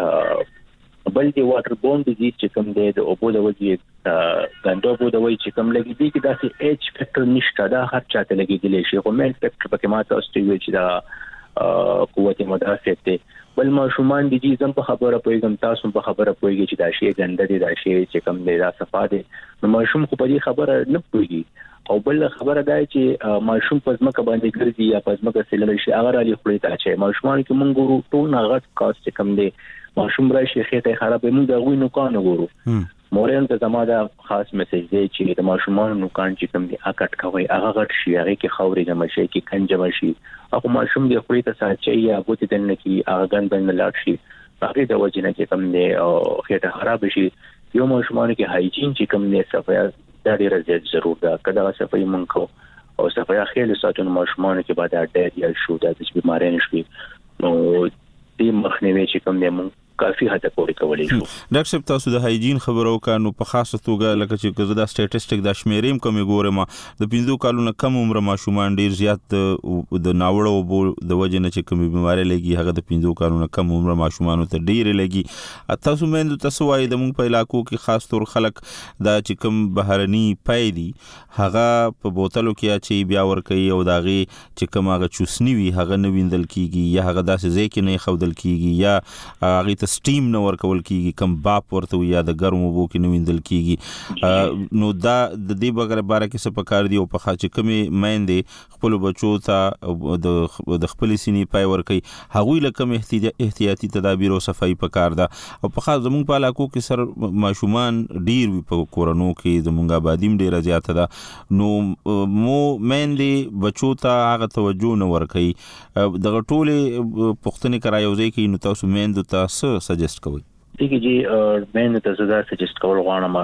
وی بل دی واټر بون ډیزیز چې کوم دی د اوبو د وجې غندو بو د وجې چې کوم لګي دي کې دا ایج فیکټر نشته دا هر چاته لګیدلی شي خو مین فیکټر پکې ماته اوسته وی چې دا قوت مدافع ته بل ماشومان دي چې زم په خبره پويګم تاسو په خبره پويږي چې دا شی ګنده دي دا شی چې کوم دی دا صفه دي نو ماشوم خو په دې خبره نه پويږي او بل خبره دا چې ماشوم په ځمکه باندې ګرځي یا په ځمکه سیلل شي هغه را لې خړې ته چې ماشومان کې مونږ ګورو ټول نغت کاست چې کوم دی ماشوم راشي خېټه خراب موږ دا غوي نو کان ګورو مورین ته زموږ د خاص میسج دی چې د ماشومان نو کان چې کوم دی اکټ کوي هغه غټ شي هغه کې خوري جمع شي کې کنجم شي او ماشوم دی خوري ته ساتي یا بوتي دنه کې هغه ګندن لاړ شي هغه د وجنه چې کوم دی او خېټه خراب شي یو ماشومان کې هایجین چې کوم دی صفایا د ډېر زیات ضرورت ده کله صفائی مونږ او صفایا خېل ساتون ماشومان کې بعد اډر یا شو د بیماری نشي نو دې مخنیوي چې کوم دی مونږ کافي حد پورې کولای شو. ډاکټر صاحب تاسو د هایجین خبرو کانو په خاصه توګه لکه چې زدا سټیټسټیک د شمیریم کمی ګورم د 15 کالونو کم عمر ماشومان ډیر زیات د ناوړو د وجنه چې کومي بیماری لګي هغه د 15 کالونو کم عمر ماشومانو ته ډیر لګي تاسو مند تاسو وايي د مونږ په علاقو کې خاص تور خلک دا چې کوم بهرني پایدي هغه په بوتلو کې چې بیا ور کوي او داغي چې کوم هغه چوسنی وي هغه نه ویندل کیږي یا هغه داسې ځای کې نه خودل کیږي یا هغه سټیم نه ورکول کیږي کم باپ ورته یا د ګرمو بو کې نه ویندل کیږي نو دا د دې بغیر باره کې څه پکار دی او په خاصه کمی مېندې خپل بچو ته د خپل سینې پای ورکي هغوی لکه احتیاطي تدابیر او صفائی پکار ده او په خاص زموږ په علاقو کې سر ماشومان ډیر په کورونو کې زموږ آبادیم ډیر زیات ده نو مو مېندې بچو ته هغه توجه نه ورکي دغه ټوله پښتني کرایوځي کې نو تاسو مېندو ته سجست کوي دیږي چې مېندو ته زدا سجست کول غواړم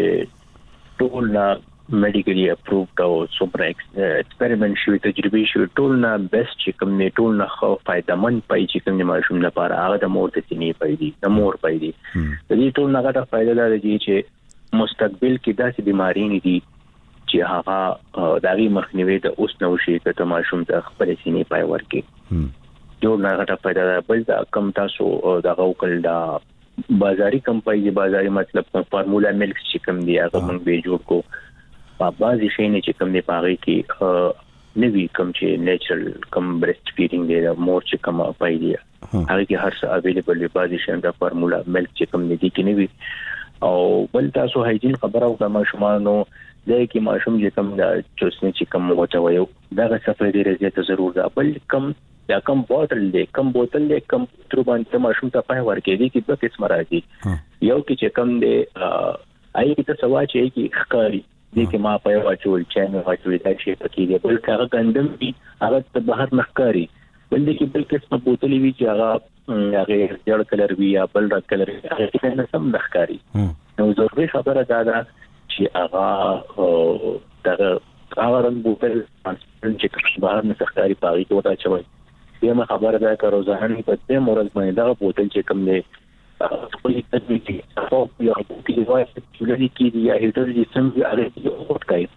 چې ټول نه میډیکلی اپرووډ او سوپر ایکسپریمنت شوی تجربه شوی ټول نه بیسټ چې کوم نه ټول نه خو فائدمن پای چې کوم ماشوم لپاره هغه د مور ته سینې پای دي د مور پای دي د دې ټول نه غټه فائدہ ده چې مستقبل کې داسې بیماری نه دي چې هغه داغي مخنیوي د اوس نو شي ته ماشوم ته خپل سینې پای ورکي جوړ نه غټه فائدہ ده بل دا کم تاسو دا وکړل دا بازاري کمپاین بازاري مطلب فارمولا ملک چې کوم دی هغه موږ به جوړ کو په بازي شي نه چې کوم دی پاره کې نوی کوم چې نیچرل کوم برست فیډینګ دی مور چې کوم پای دی هغه کې هر څه اویلیبل دی بازي شي دا فارمولا ملک چې کوم دی کې نوی او بل تاسو هایجین خبره او د ماشومانو دای کې ماشوم چې کوم دا چوسنی چې کوم وچوي دا څه ډیره زیاته ضرورت ده بل کم یا کم بوتل دی کم تر باندې ماشوم ته پای ورکې دي چې په قسم راځي یو کې چې کم دی آی کې سوا چې کې خکاری دي کې ما پای واچول چې نه واچول دا شي پکې دی بل هغه ګندم دي هغه ته بهر نخکاری بل دي کې بل قسم بوتل وی چې هغه جړ کلر وی یا بل رنگ کلر هغه کې نه سم نخکاری نو ضروري خبره ده چې هغه هغه رنگ بوتل چې بهر نخکاری پاږي ته وتا چوي یمه خبره ده که روزانه په دې مرز باندې دا بوتل چې کوم دی خپل تدریجي او یو کې وایي چې لري کې یا هیټر سم هغه کې اوټ کوي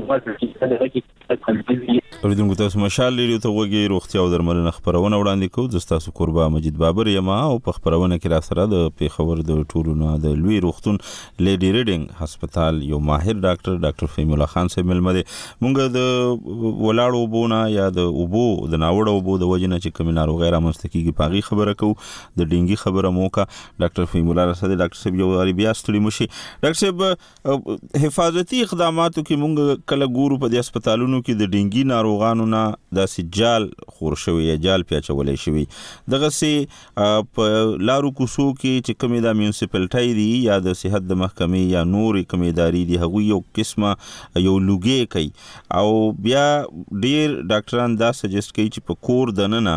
اوریدونکو تاسو مشال لري ته وګي روغتیا او درملنه خبرونه وړاندې کوو د تاسو قربا مجید بابر یما او په خبرونه کې را سره د پیښور د ټولونه د لوی روغتون لیډي ریډینګ هسپتال یو ماهر ډاکټر فهیم الله خان صاحب ملمده مونږ د ولاړو بونه یا د اوبو د ناوړو اوبو د وجنه چې کمینارو غیر مستقیږي پاغي خبره کوو د ډینګي خبره موکا ډاکټر فهیم الله رسد ډاکټر صاحب یو بیا ستړي مشي ډاکټر صاحب حفاظتي اقداماتو کې مونږ کله ګورو په د هسپتالونو کې د ډینګي ناروغانو نه د سجال خور شوی یا جال پیاچولې شوی دغه سي په لارو کوسو کې چې کومې د میونسپالټي دی یا د صحت د محکمې یا نور کومې ادارې دی هغه یو قسمه یو لوګي کوي او بیا ډیر ډاکټران دا سجست کوي چې په کور دننه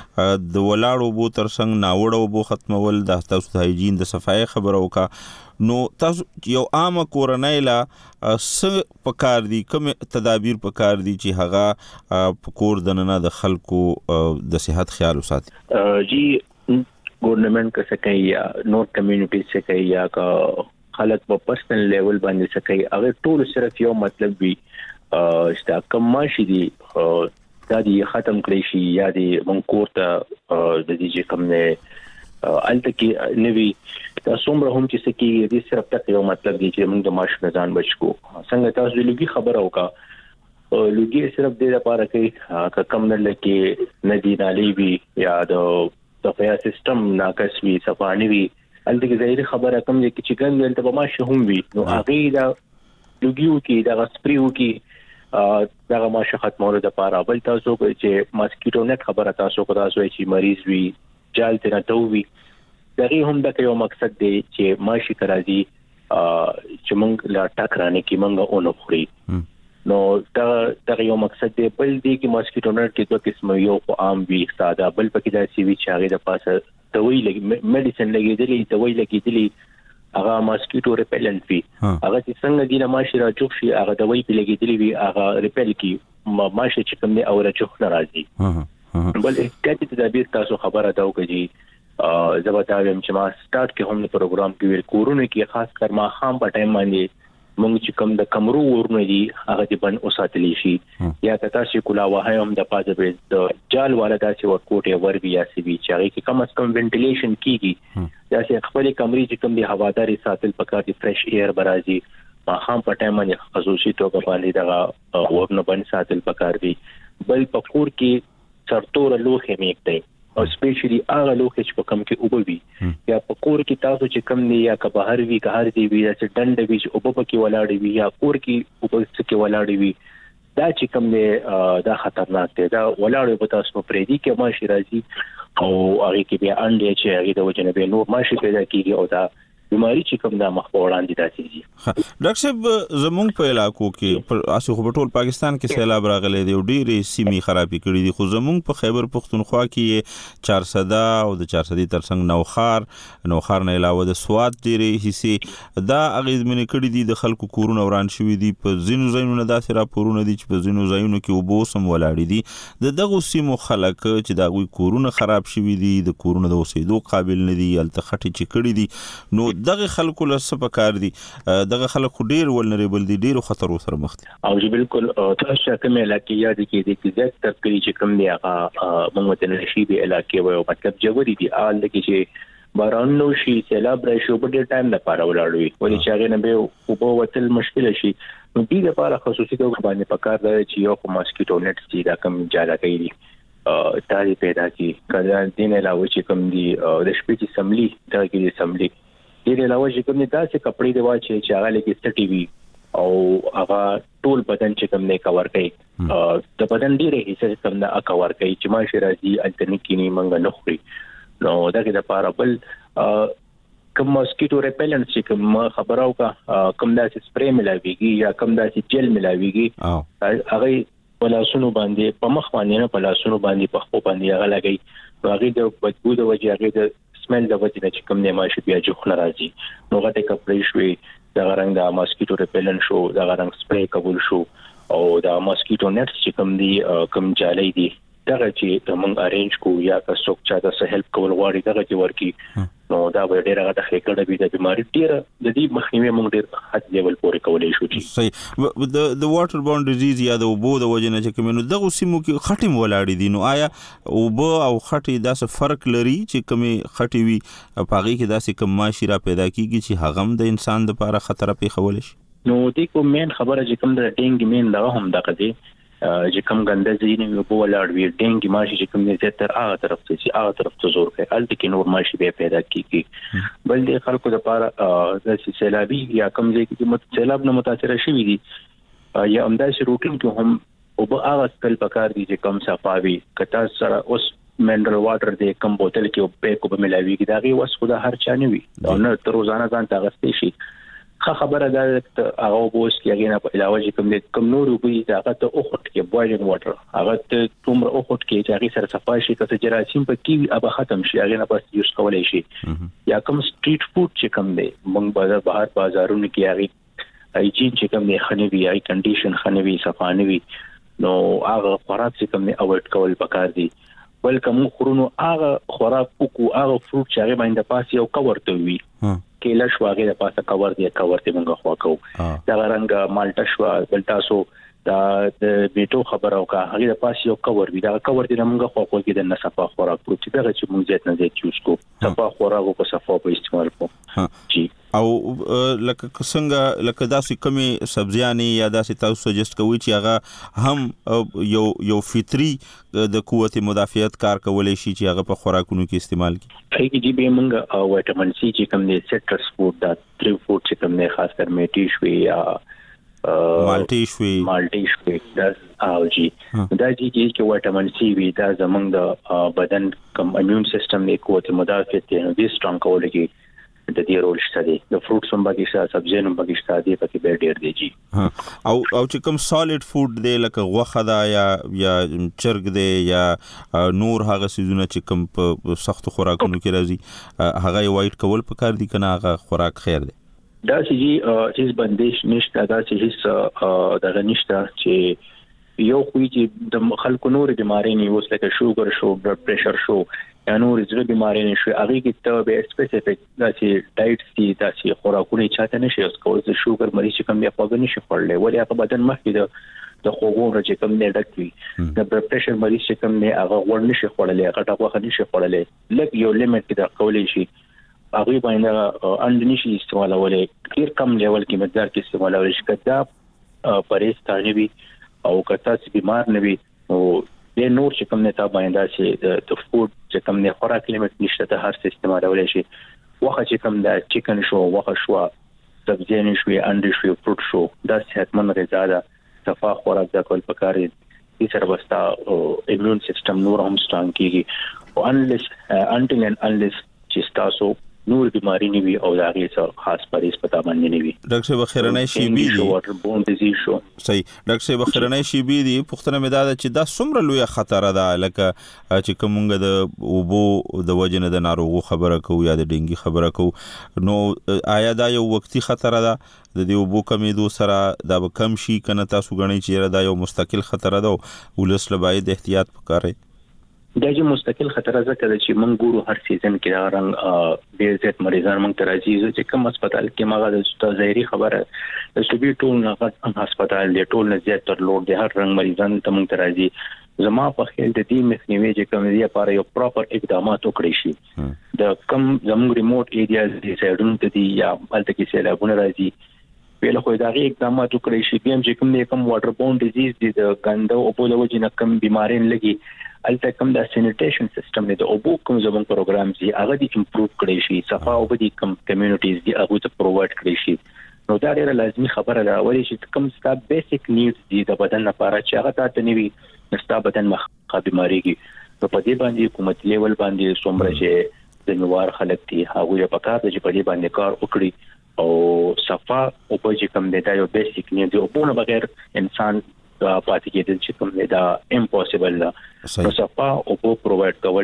د ولاړو بو ترڅنګ ناوړو بو ختمول د تاسو د هایجین د صفای خبرو کا نو تاسو یو عام کورنۍ لا څه پکار دي کوم تدابیر پکار دي چې هغه په کور دننه د خلکو د صحت خیال وساتي جی ګورنمنت کا څه کوي یا نور کمیونټي څه کوي یا خلک په پرسنل لیول باندې څه کوي هغه ټول صرف یو مطلب وي چې کوم ماشي دي دا دي ختم کړی شي یا دي منکور ته د دې کوم نه الته کې نوی دا څومره هم چې سکی دې صرف تک یو مطلب دی چې موږ د ماش نه ځان بچو څنګه تاسو د لوګي خبره وکا لوګي صرف دې لپاره کې کم نه لکه ندی نالي وی یا د صفایا سیستم ناقص وی صفانی وی الته کې ظاهري خبره کم دي چې ګنګل ته ماش هم وی نو هغه دا لوګیو کې دا سپریو کې دا ماش ختمولو د لپاره بل تاسو چې ماسکیټو نت خبره تاسو کو تاسو چې مریض وی جال ته نتوي دغه هم د یو مقصد دی چې ماشي کرازي چې موږ لا ټاکرانه کې موږ اونو خوري نو دا یو مقصد دی بل دی چې ماسکیټو نت کې دوه قسم یو عام وی ساده بل پکې دا سی وی چې هغه د پاسه دوی لګي میډیسن لګیدلی دوی لګیدلی هغه ماسکیټو ریپیلنت وی هغه چې څنګه دی ماشي را چوک شي هغه دوی په لګیدلی وی هغه ریپیل کی ماشي چې کوم دی او را چوک ناراضي بل احتیاطي تدابیر تاسو خبره دا وکړي زبرداویم چې ما سٹارټ کې هم پروګرام کې ویل کورونه کې خاص کر ما خام په ټایم باندې موږ چې کوم د کمرو ورونه دي هغه دې بند اوساتلی شي یا تاسو کولا واه هم د پازه به د جال والا داسې ورکوټه ور بیا سی وی چې هغه کې کم از کم وینټیلیشن کیږي داسې خپل کمرې چې کوم دی هواداري ساتل پکار دي فرش ایر برازي ما خام په ټایم باندې خصوصي توګه باندې دا ورنه بند ساتل پکار دي بل پکور کې سرتور لوخه میکته او سپیشلی هغه لوخه چې په کم کې اوبوي یا په کور کې تاسو چې کم دی یا که بهر وی که هر دی وی چې ډنډ وی چې اوبو پکې ولاړ وی یا کور کې اوبو کې ولاړ وی دا چې کم دی دا خطرناک دی دا ولاړ په تاسو پرې دی کې ماشي راځي او هغه کې بیا انډې چې هغه د وجنه به نور ماشي پیدا کیږي او دا بیماری چې کوم د مخ په وړاندې داسې دي ډاکټر صاحب زمونږ په علاقو کې اسو خو ټول پاکستان کې سیلاب راغلی دی او ډېرې سیمې خرابې کړې دي خو زمونږ په خیبر پختونخوا کې 400 او د 400 ترڅنګ نوخار نه علاوه د سواد ډېرې حصے دا اغیزمنې کړې دي د خلکو کورونه وران شوي دي په ځینو ځایونو داسې راپورونه دي چې په ځینو ځایونو کې اوبه سم ولاړې دي د دغو سیمو خلک چې د هغوی کورونه خراب شوي دي د کورونه د اوسېدو قابل نه دي هلته خټې چې کړي دي نو دغه خلکو له څه پکار دي دغه خلک ډیر ولنریبل دي ډیر خطر سره مخ دي او جی بالکل تاسو کوم علاقې یاد کې دي چې زیات تر کې چې کوم دی هغه موږ ته نشي به علاقې وو مطلب جوړی دي آل کې چې باران نو شي سیلاب راشي په ډیر ټایم لپاره ولاړوي ولې چې هغه نه به او وتل مشکل شي نو دې لپاره خصوصي توګه باندې پکار دی چې یو ماسکیټو نت چې دا کوم جاله کوي تاری پیدا کی کله دین علاوه چې کوم دی د شپې چې سملی دا کې سملی دې علاوه چې کوم داسې کپڑے دی چې هغه لکه سټي وي او هغه ټول بدن چې کوم نه کور کوي د بدن ډیره حصہ کوم نه کور کوي چې ماشي راځي الټرنیکینی منګ نه خوري نو دا کې د پاره بل کوم ماسکیټو ریپیلنت چې کوم خبرو کا کوم داسې سپری ملاويږي یا کوم داسې جل ملاويږي هغه پلاسونو باندې په مخ باندې نه پلاسونو باندې په خو باندې هغه لګي هغه د بدبو د وجه هغه د سمل د وجه چې کوم نه ماشي بیا جوخ ناراضي نو غته کپړې شوي دا رنګ د ماسکیټو ریپیلنت شو دا رنګ سپری قبول شو او دا ماسکیټو نت چې کوم دی کوم جالي دي دغه چې موږ ارینج کو یا که څوک چا د هیلپ کول غواړي دغه چې ورکی نو دا به ډیره غته خېکړه به د بیماری ډیره د دې مخنیوي موږ ډیر حد لیول پورې کولای شو. صحیح. د واټر بورن ډیزیز یا د اوبو د وجې نه چې کومو دغه سیمو کې خټې ولاړې دي نو آیا اوبو او خټې داسې فرق لري چې کومي خټې وي پاغي کې داسې کوم ماشي را پیدا کیږي چې هغه د انسان لپاره خطر پیښول شي؟ نو دې کوم مین خبره چې کوم د ډینګ مین دا هم دغه دی چې کوم ګنده ځینې اوبو ولاړ وي ډینګ ماشي چې کوم دې تر هغه طرف ته زور کوي الته کې نور ماشي به پیدا کیږي. بل د خلکو لپاره د سیلابي یا کوم ځای کې سیلاب نه متاثر شوي دي یا همداسې روټین کې هم اوبه هغه سکل پکار دي چې کم صفاوي کته سره اوس منرال واټر د کم بوتل کې په کومه ملاوي کې داغي وس خدا هر چا نه وي او نه تر روزانه ځان تاغستې شي. خبره ده هغه بوس کې هغه نه په علاوه کوم نور وبې داغه ته اوخټ کې بوایلینګ واټر هغه ته تومره اوخټ کې چې هغه سره صفای شي کته جراثیم په کې اب ختم شي هغه نه بس یوز کولای شي. یا کوم سټریټ فود چې کوم دی موږ بازار بازارونو کې هغه هایجین چې کوم دی خنوي هاي کنډیشن خنوي صفانوي نو هغه خوراک چې کوم دی اوایډ کول پکار دي. بل کوم خورونو هغه خوراک کو هغه فروټ چې هغه باندې پاس یو کور ته وي کېله شو هغه د پاسه کور ته موږ خوا کوو دا رنګ مالټا شو بل تاسو دا د بیټو خبره او کا هغه د پاسه یو کور وي دا کور دې موږ خوا کوو کې د نصفه خوراک پروت چې دغه چې موږ زیات نه زیات یوز کو صفه خوراک او صفه په استعمال کو جی. او لکه څنګه لکه داسې کمی سبزیانې یا داسې تاسو سجست کوي چې هغه هم یو فطری د قوت مدافعت کار کولای شي چې هغه په خوراکونو کې استعمال کی. هغه دې به موږ وټامین سی چې کوم دي سټرس فود دا تری فود چې کوم نه خاص کر میټي شوي یا مالټي شوي دا او جی دا چې وټامین سی وي دا زمونږ د بدن کوم امیون سیستم نه قوت مدافعت دې سترونګ کولای کی د دې رول شته دي د فروټس هم باندې شته سبزیانو هم باندې شته دي پکې به ډېر دي جی. او چې کوم سالډ فود دی لکه غوښه ده یا چرګ دی یا نور هغه سيزونه چې کوم په سخت خوراکونو کې راځي هغه وایټ کول پکار دي کنه هغه خوراک خیر دی دا چې هیڅ بندش نشته دا چې هیڅ دغه نشته چې یو خو چې د خلکو نور بیماری نه اوس لکه شوګر شو بلډ پريشر شو یا نور زړه بیماری نشي هغه کې ته به سپیسیفیک داسې ډایټ سي داسې خوراکونه چاته نشي اوس کول چې شوګر مریض کوم یا پاګ نشي خورلې ولې هغه بدن مخکې د خوګو چې کوم نه ډک وي د بلډ پريشر مریض کوم نه هغه ور نشي خورلې هغه ټاکو نشي خورلې لکه یو لیمټ کې د کولې شي هغه باندې اند نشي استعمالولې ډیر کم لیول کې مقدار کې استعمالول شي کدا پرېز تانوي او کتا چې بیمار نه وي او د نور چې کوم نه تا باندې چې د فود چې کوم نه خوراک لیمټ نشته ته هر څه استعمالولای شي وخت چې کوم د چکن شو وخت شو سبزیانې شو انډې شو فروټ شو دا صحتمند غذا ده صفا خوراک د کول پکاري دې سره وستا ایمیون سیستم نور هم سترونګ کیږي او انلیس چې تاسو نور بیماری نه وي او دا غي څه خاص پرېز پتا باندې نه وي. ډاکټر صاحب خیرنۍ شي بي دي واټر بورن ډیزیز شو صحیح ډاکټر صاحب خیرنۍ شي بي دي پښتنه مې دا چې دا څومره لوی خطر ده لکه چې کومګه د اوبو د وجنه د ناروغو خبره کو یا د ډینګي خبره کو نو آیا دا یو وقتی خطر ده د دې اوبو کمیدو سره دا به کم شي کنه تاسو غنئ چې دا یو مستقل خطر ده ولس لباید احتیاط وکړي. دا چې مستقل خطر ذکر چې موږ ګورو هر سیزن کې دا رنګ ډېر زیات مریضان موږ ته راځي چې کوم هسپتال کې ماغه د ظاهري خبره د صوبې ټول نه هسپتال دی ټول نه زیات تر لوړ دی هر رنګ مریضان ته موږ ته راځي زما په خیال د دې مخنیوي چې کوم دی لپاره یو پراپر اقدامات وکړي شي د کم زموږ ریموټ ایریاز دي سایډونو ته دي یا الته کې سیلابونه راځي ویل خو دا غي اقدامات وکړي شي بیا چې کوم واټر بورن ډیزیز دي د ګنده او په لوجه نه کم بیمارین لګي الته کوم د سینیټیشن سیستم دی او بو کوم زمون پروګرام دی هغه دی امپروو کړی شي صفا او د کوم کمیونټیز دی هغه ته پرووایډ کړی شي نو دا ډیره لازمي خبره ده ولې چې کوم ستا بیسیک نیډز دي د بدن لپاره چې هغه ته نوي نستا بدن مخه بیماریږي نو په دې باندې حکومت لیول باندې څومره چې د نوار خلک دي هغه په کار دي چې په دې باندې کار وکړي او صفا او په چې کوم دی دا یو بیسیک نیډ دی او په بغیر انسان پاتې کېدل چې کوم دا امپوسیبل ده نو صفا او په پرووایډ کول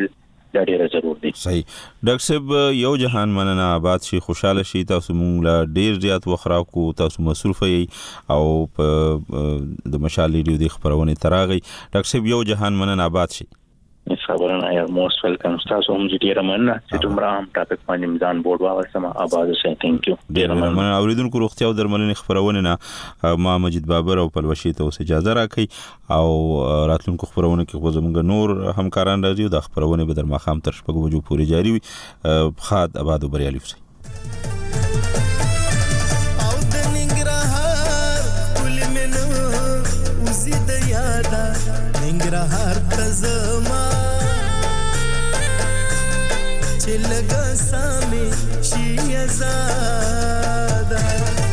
دا ډیره ضرور دی. صحیح ډاکټر صاحب، یو جهان مننه، آباد شي، خوشاله شي. تاسو مونږ لا ډیر زیات وخرا کو، تاسو مصروف یې او د مشال ریډیو د خبرونه تراغي. ډاکټر صاحب یو جهان مننه، آباد شي. خبرونه یا موست ویلکم. تاسو هم ډیره مننه چې تمره هم ټاپک باندې میزان بورډ واغسمه. آباد اوسئ. ثانک یو. ډیره مننه. اوریدونکو روغتیا او درملنې خبرونه نه ما مجید بابر او پلوشي ته اوس اجازه راکړي او راتلونکو خبرونه کې خو زموږ نور همکاران راځي او د خبرونه به در مخام تر شپږ بجو پورې جاری وي. خاد آباد او بریالي اوسئ. لگا سامي شي زادا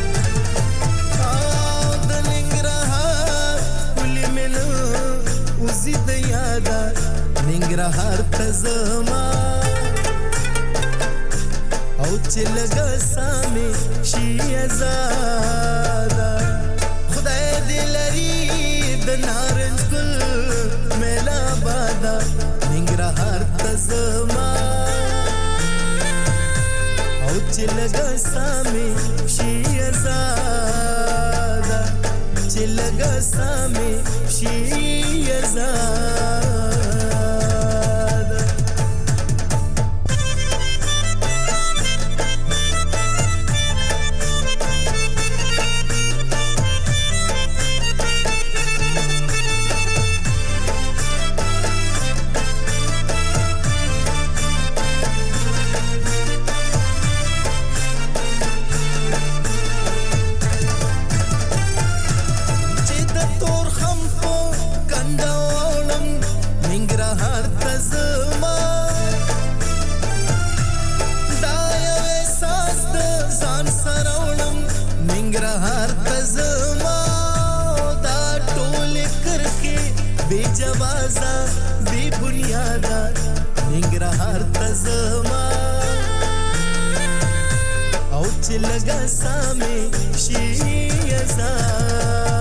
د ننګرهار کلی منو وزید یادا ننګرهار تزما او چې لگا سامي شي زادا خدای دې لري د نارنج ګل میلا بادا ننګرهار تزما چې لګا سامي شي زادا چې لګا سامي شي زادا. لگا سامي شي زادا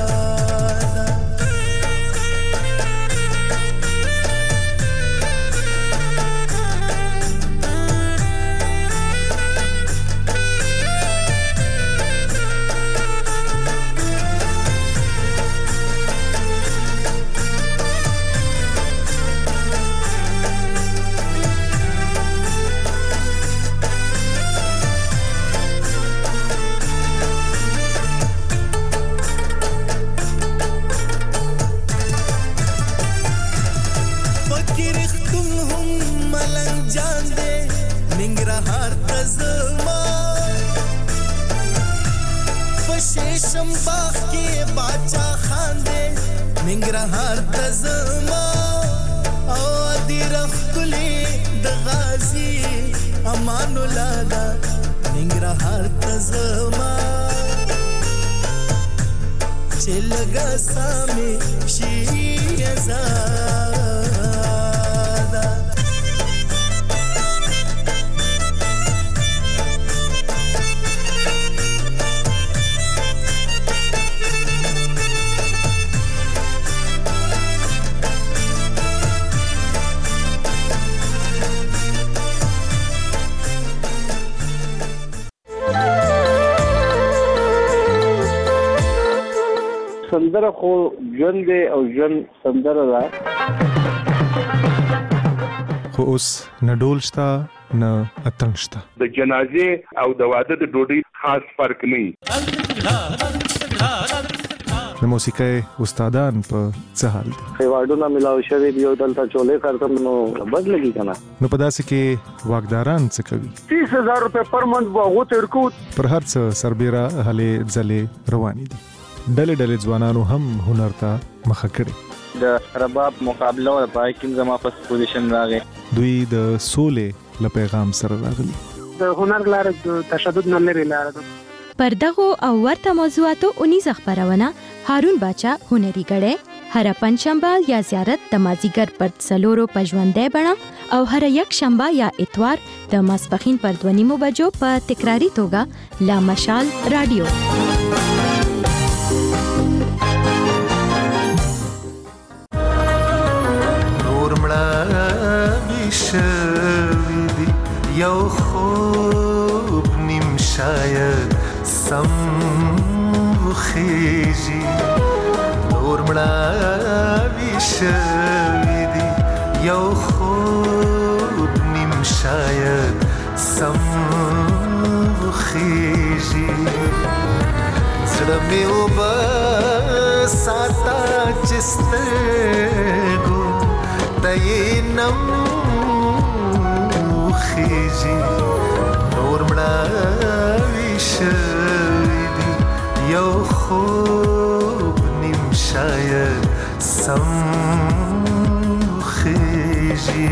ننګرهار تزما او دی رخلی د غازی امان الله دا ننګرهار تزما چې لګا سامي شي زادا. سندره خو ژوند دی او ژوند سندره ده، خو اوس نه ډول شته نه اتڼ شته. د جنازې او د واده د ډوډۍ خاص فرق نه وي. د موسیقۍ استادان په څه حال دي؟ ایوارډونه ملاو شوي دي او دلته چولې کارتم نو بد لګي کنه. نو په داسې کې واکداران څه کوي؟ 30,000 روپے پر منث واغو ترکو پر هر څه سربېره هلې ځلې روانې دي. ډلې ځوانانو هم هنر ته مخه کړي. د رباب مقابله او پای کې زما په پوزیشن راغی. دوی د سولې له پیغام سره راغلي. د هنر لاره د تشدد نه لري لاره ده. پر دغه او ورته موضوعاتو 19 خبرونه هارون باچا هنري غړې هر پنځشنبه یا زیارت د مازیګر پر څلورو پژوندې بڼه او هر یک شنبه یا اتوار د ماسپخین پر 2:30 بجو په تکراری توګه لا مشال رادیو. سم وخیږي نور مړاوي شوي دي یو خوب نیم شاید سم وخیږي زړه مې وبساته چې سترګو ته یې نم وخیږي نور مړاوي شوي دي یو خوب نیم شاید سم وخیږي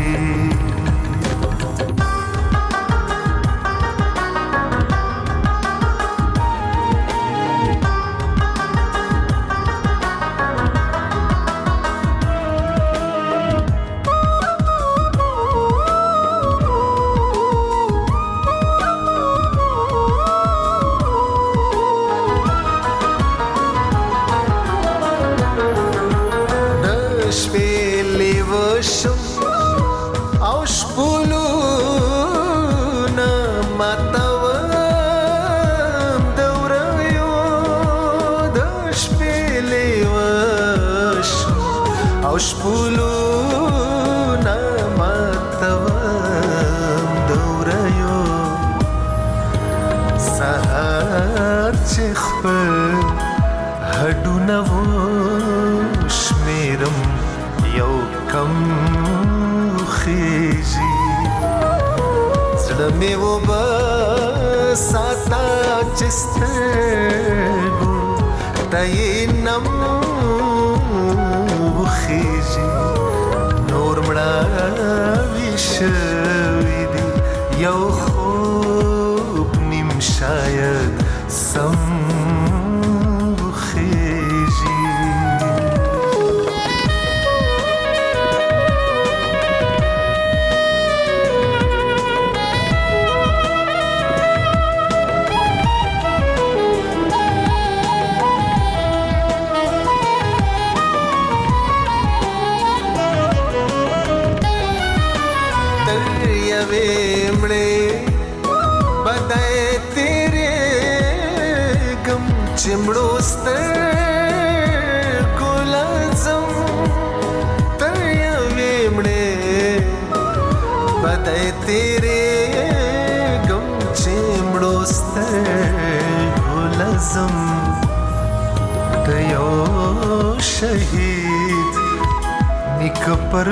पर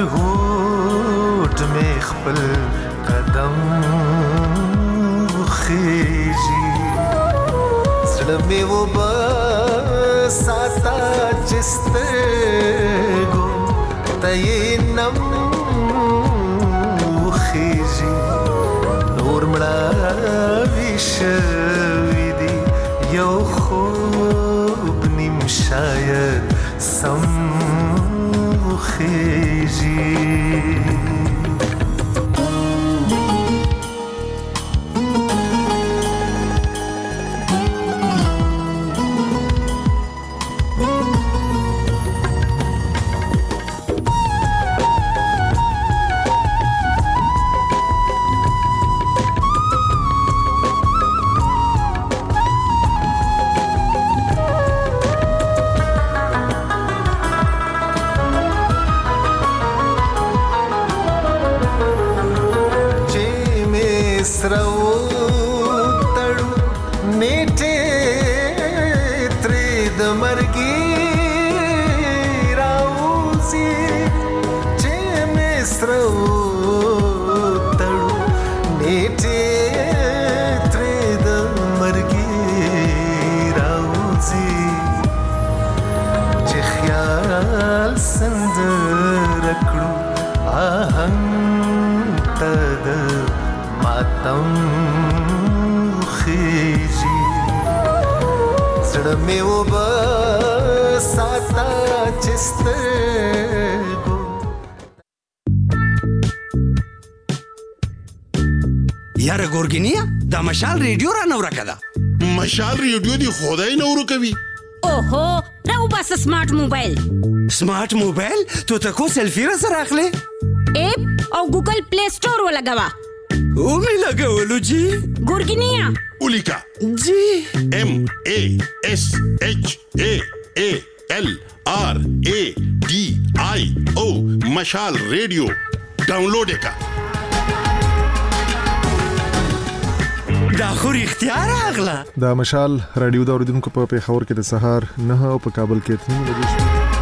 होठ में खपल कदम खीजी सड़ में वो बसाता जिस्ते गो तये नम खीजी नूर मड़ा विशविदी यो खूब निम शायद सम خیجی یاره ګورګینیا دا مشال ریډیو را نو راکده مشال ریډیو دی خدای نو کوي اوهو راو بس سمارټ موبایل تو ته کو سیلفی را سره اخلي اپ او ګوګل پلی سٹور ولګوا او می لګولو جی ګورګینیا उलिका जी MASHALRADIO मशाल रेडियो डाउनलोड का دا خو اختیار اغلا دا مشال رادیو د اوریدونکو په پیښور کې د سهار 9 او په کابل کې 3 بجې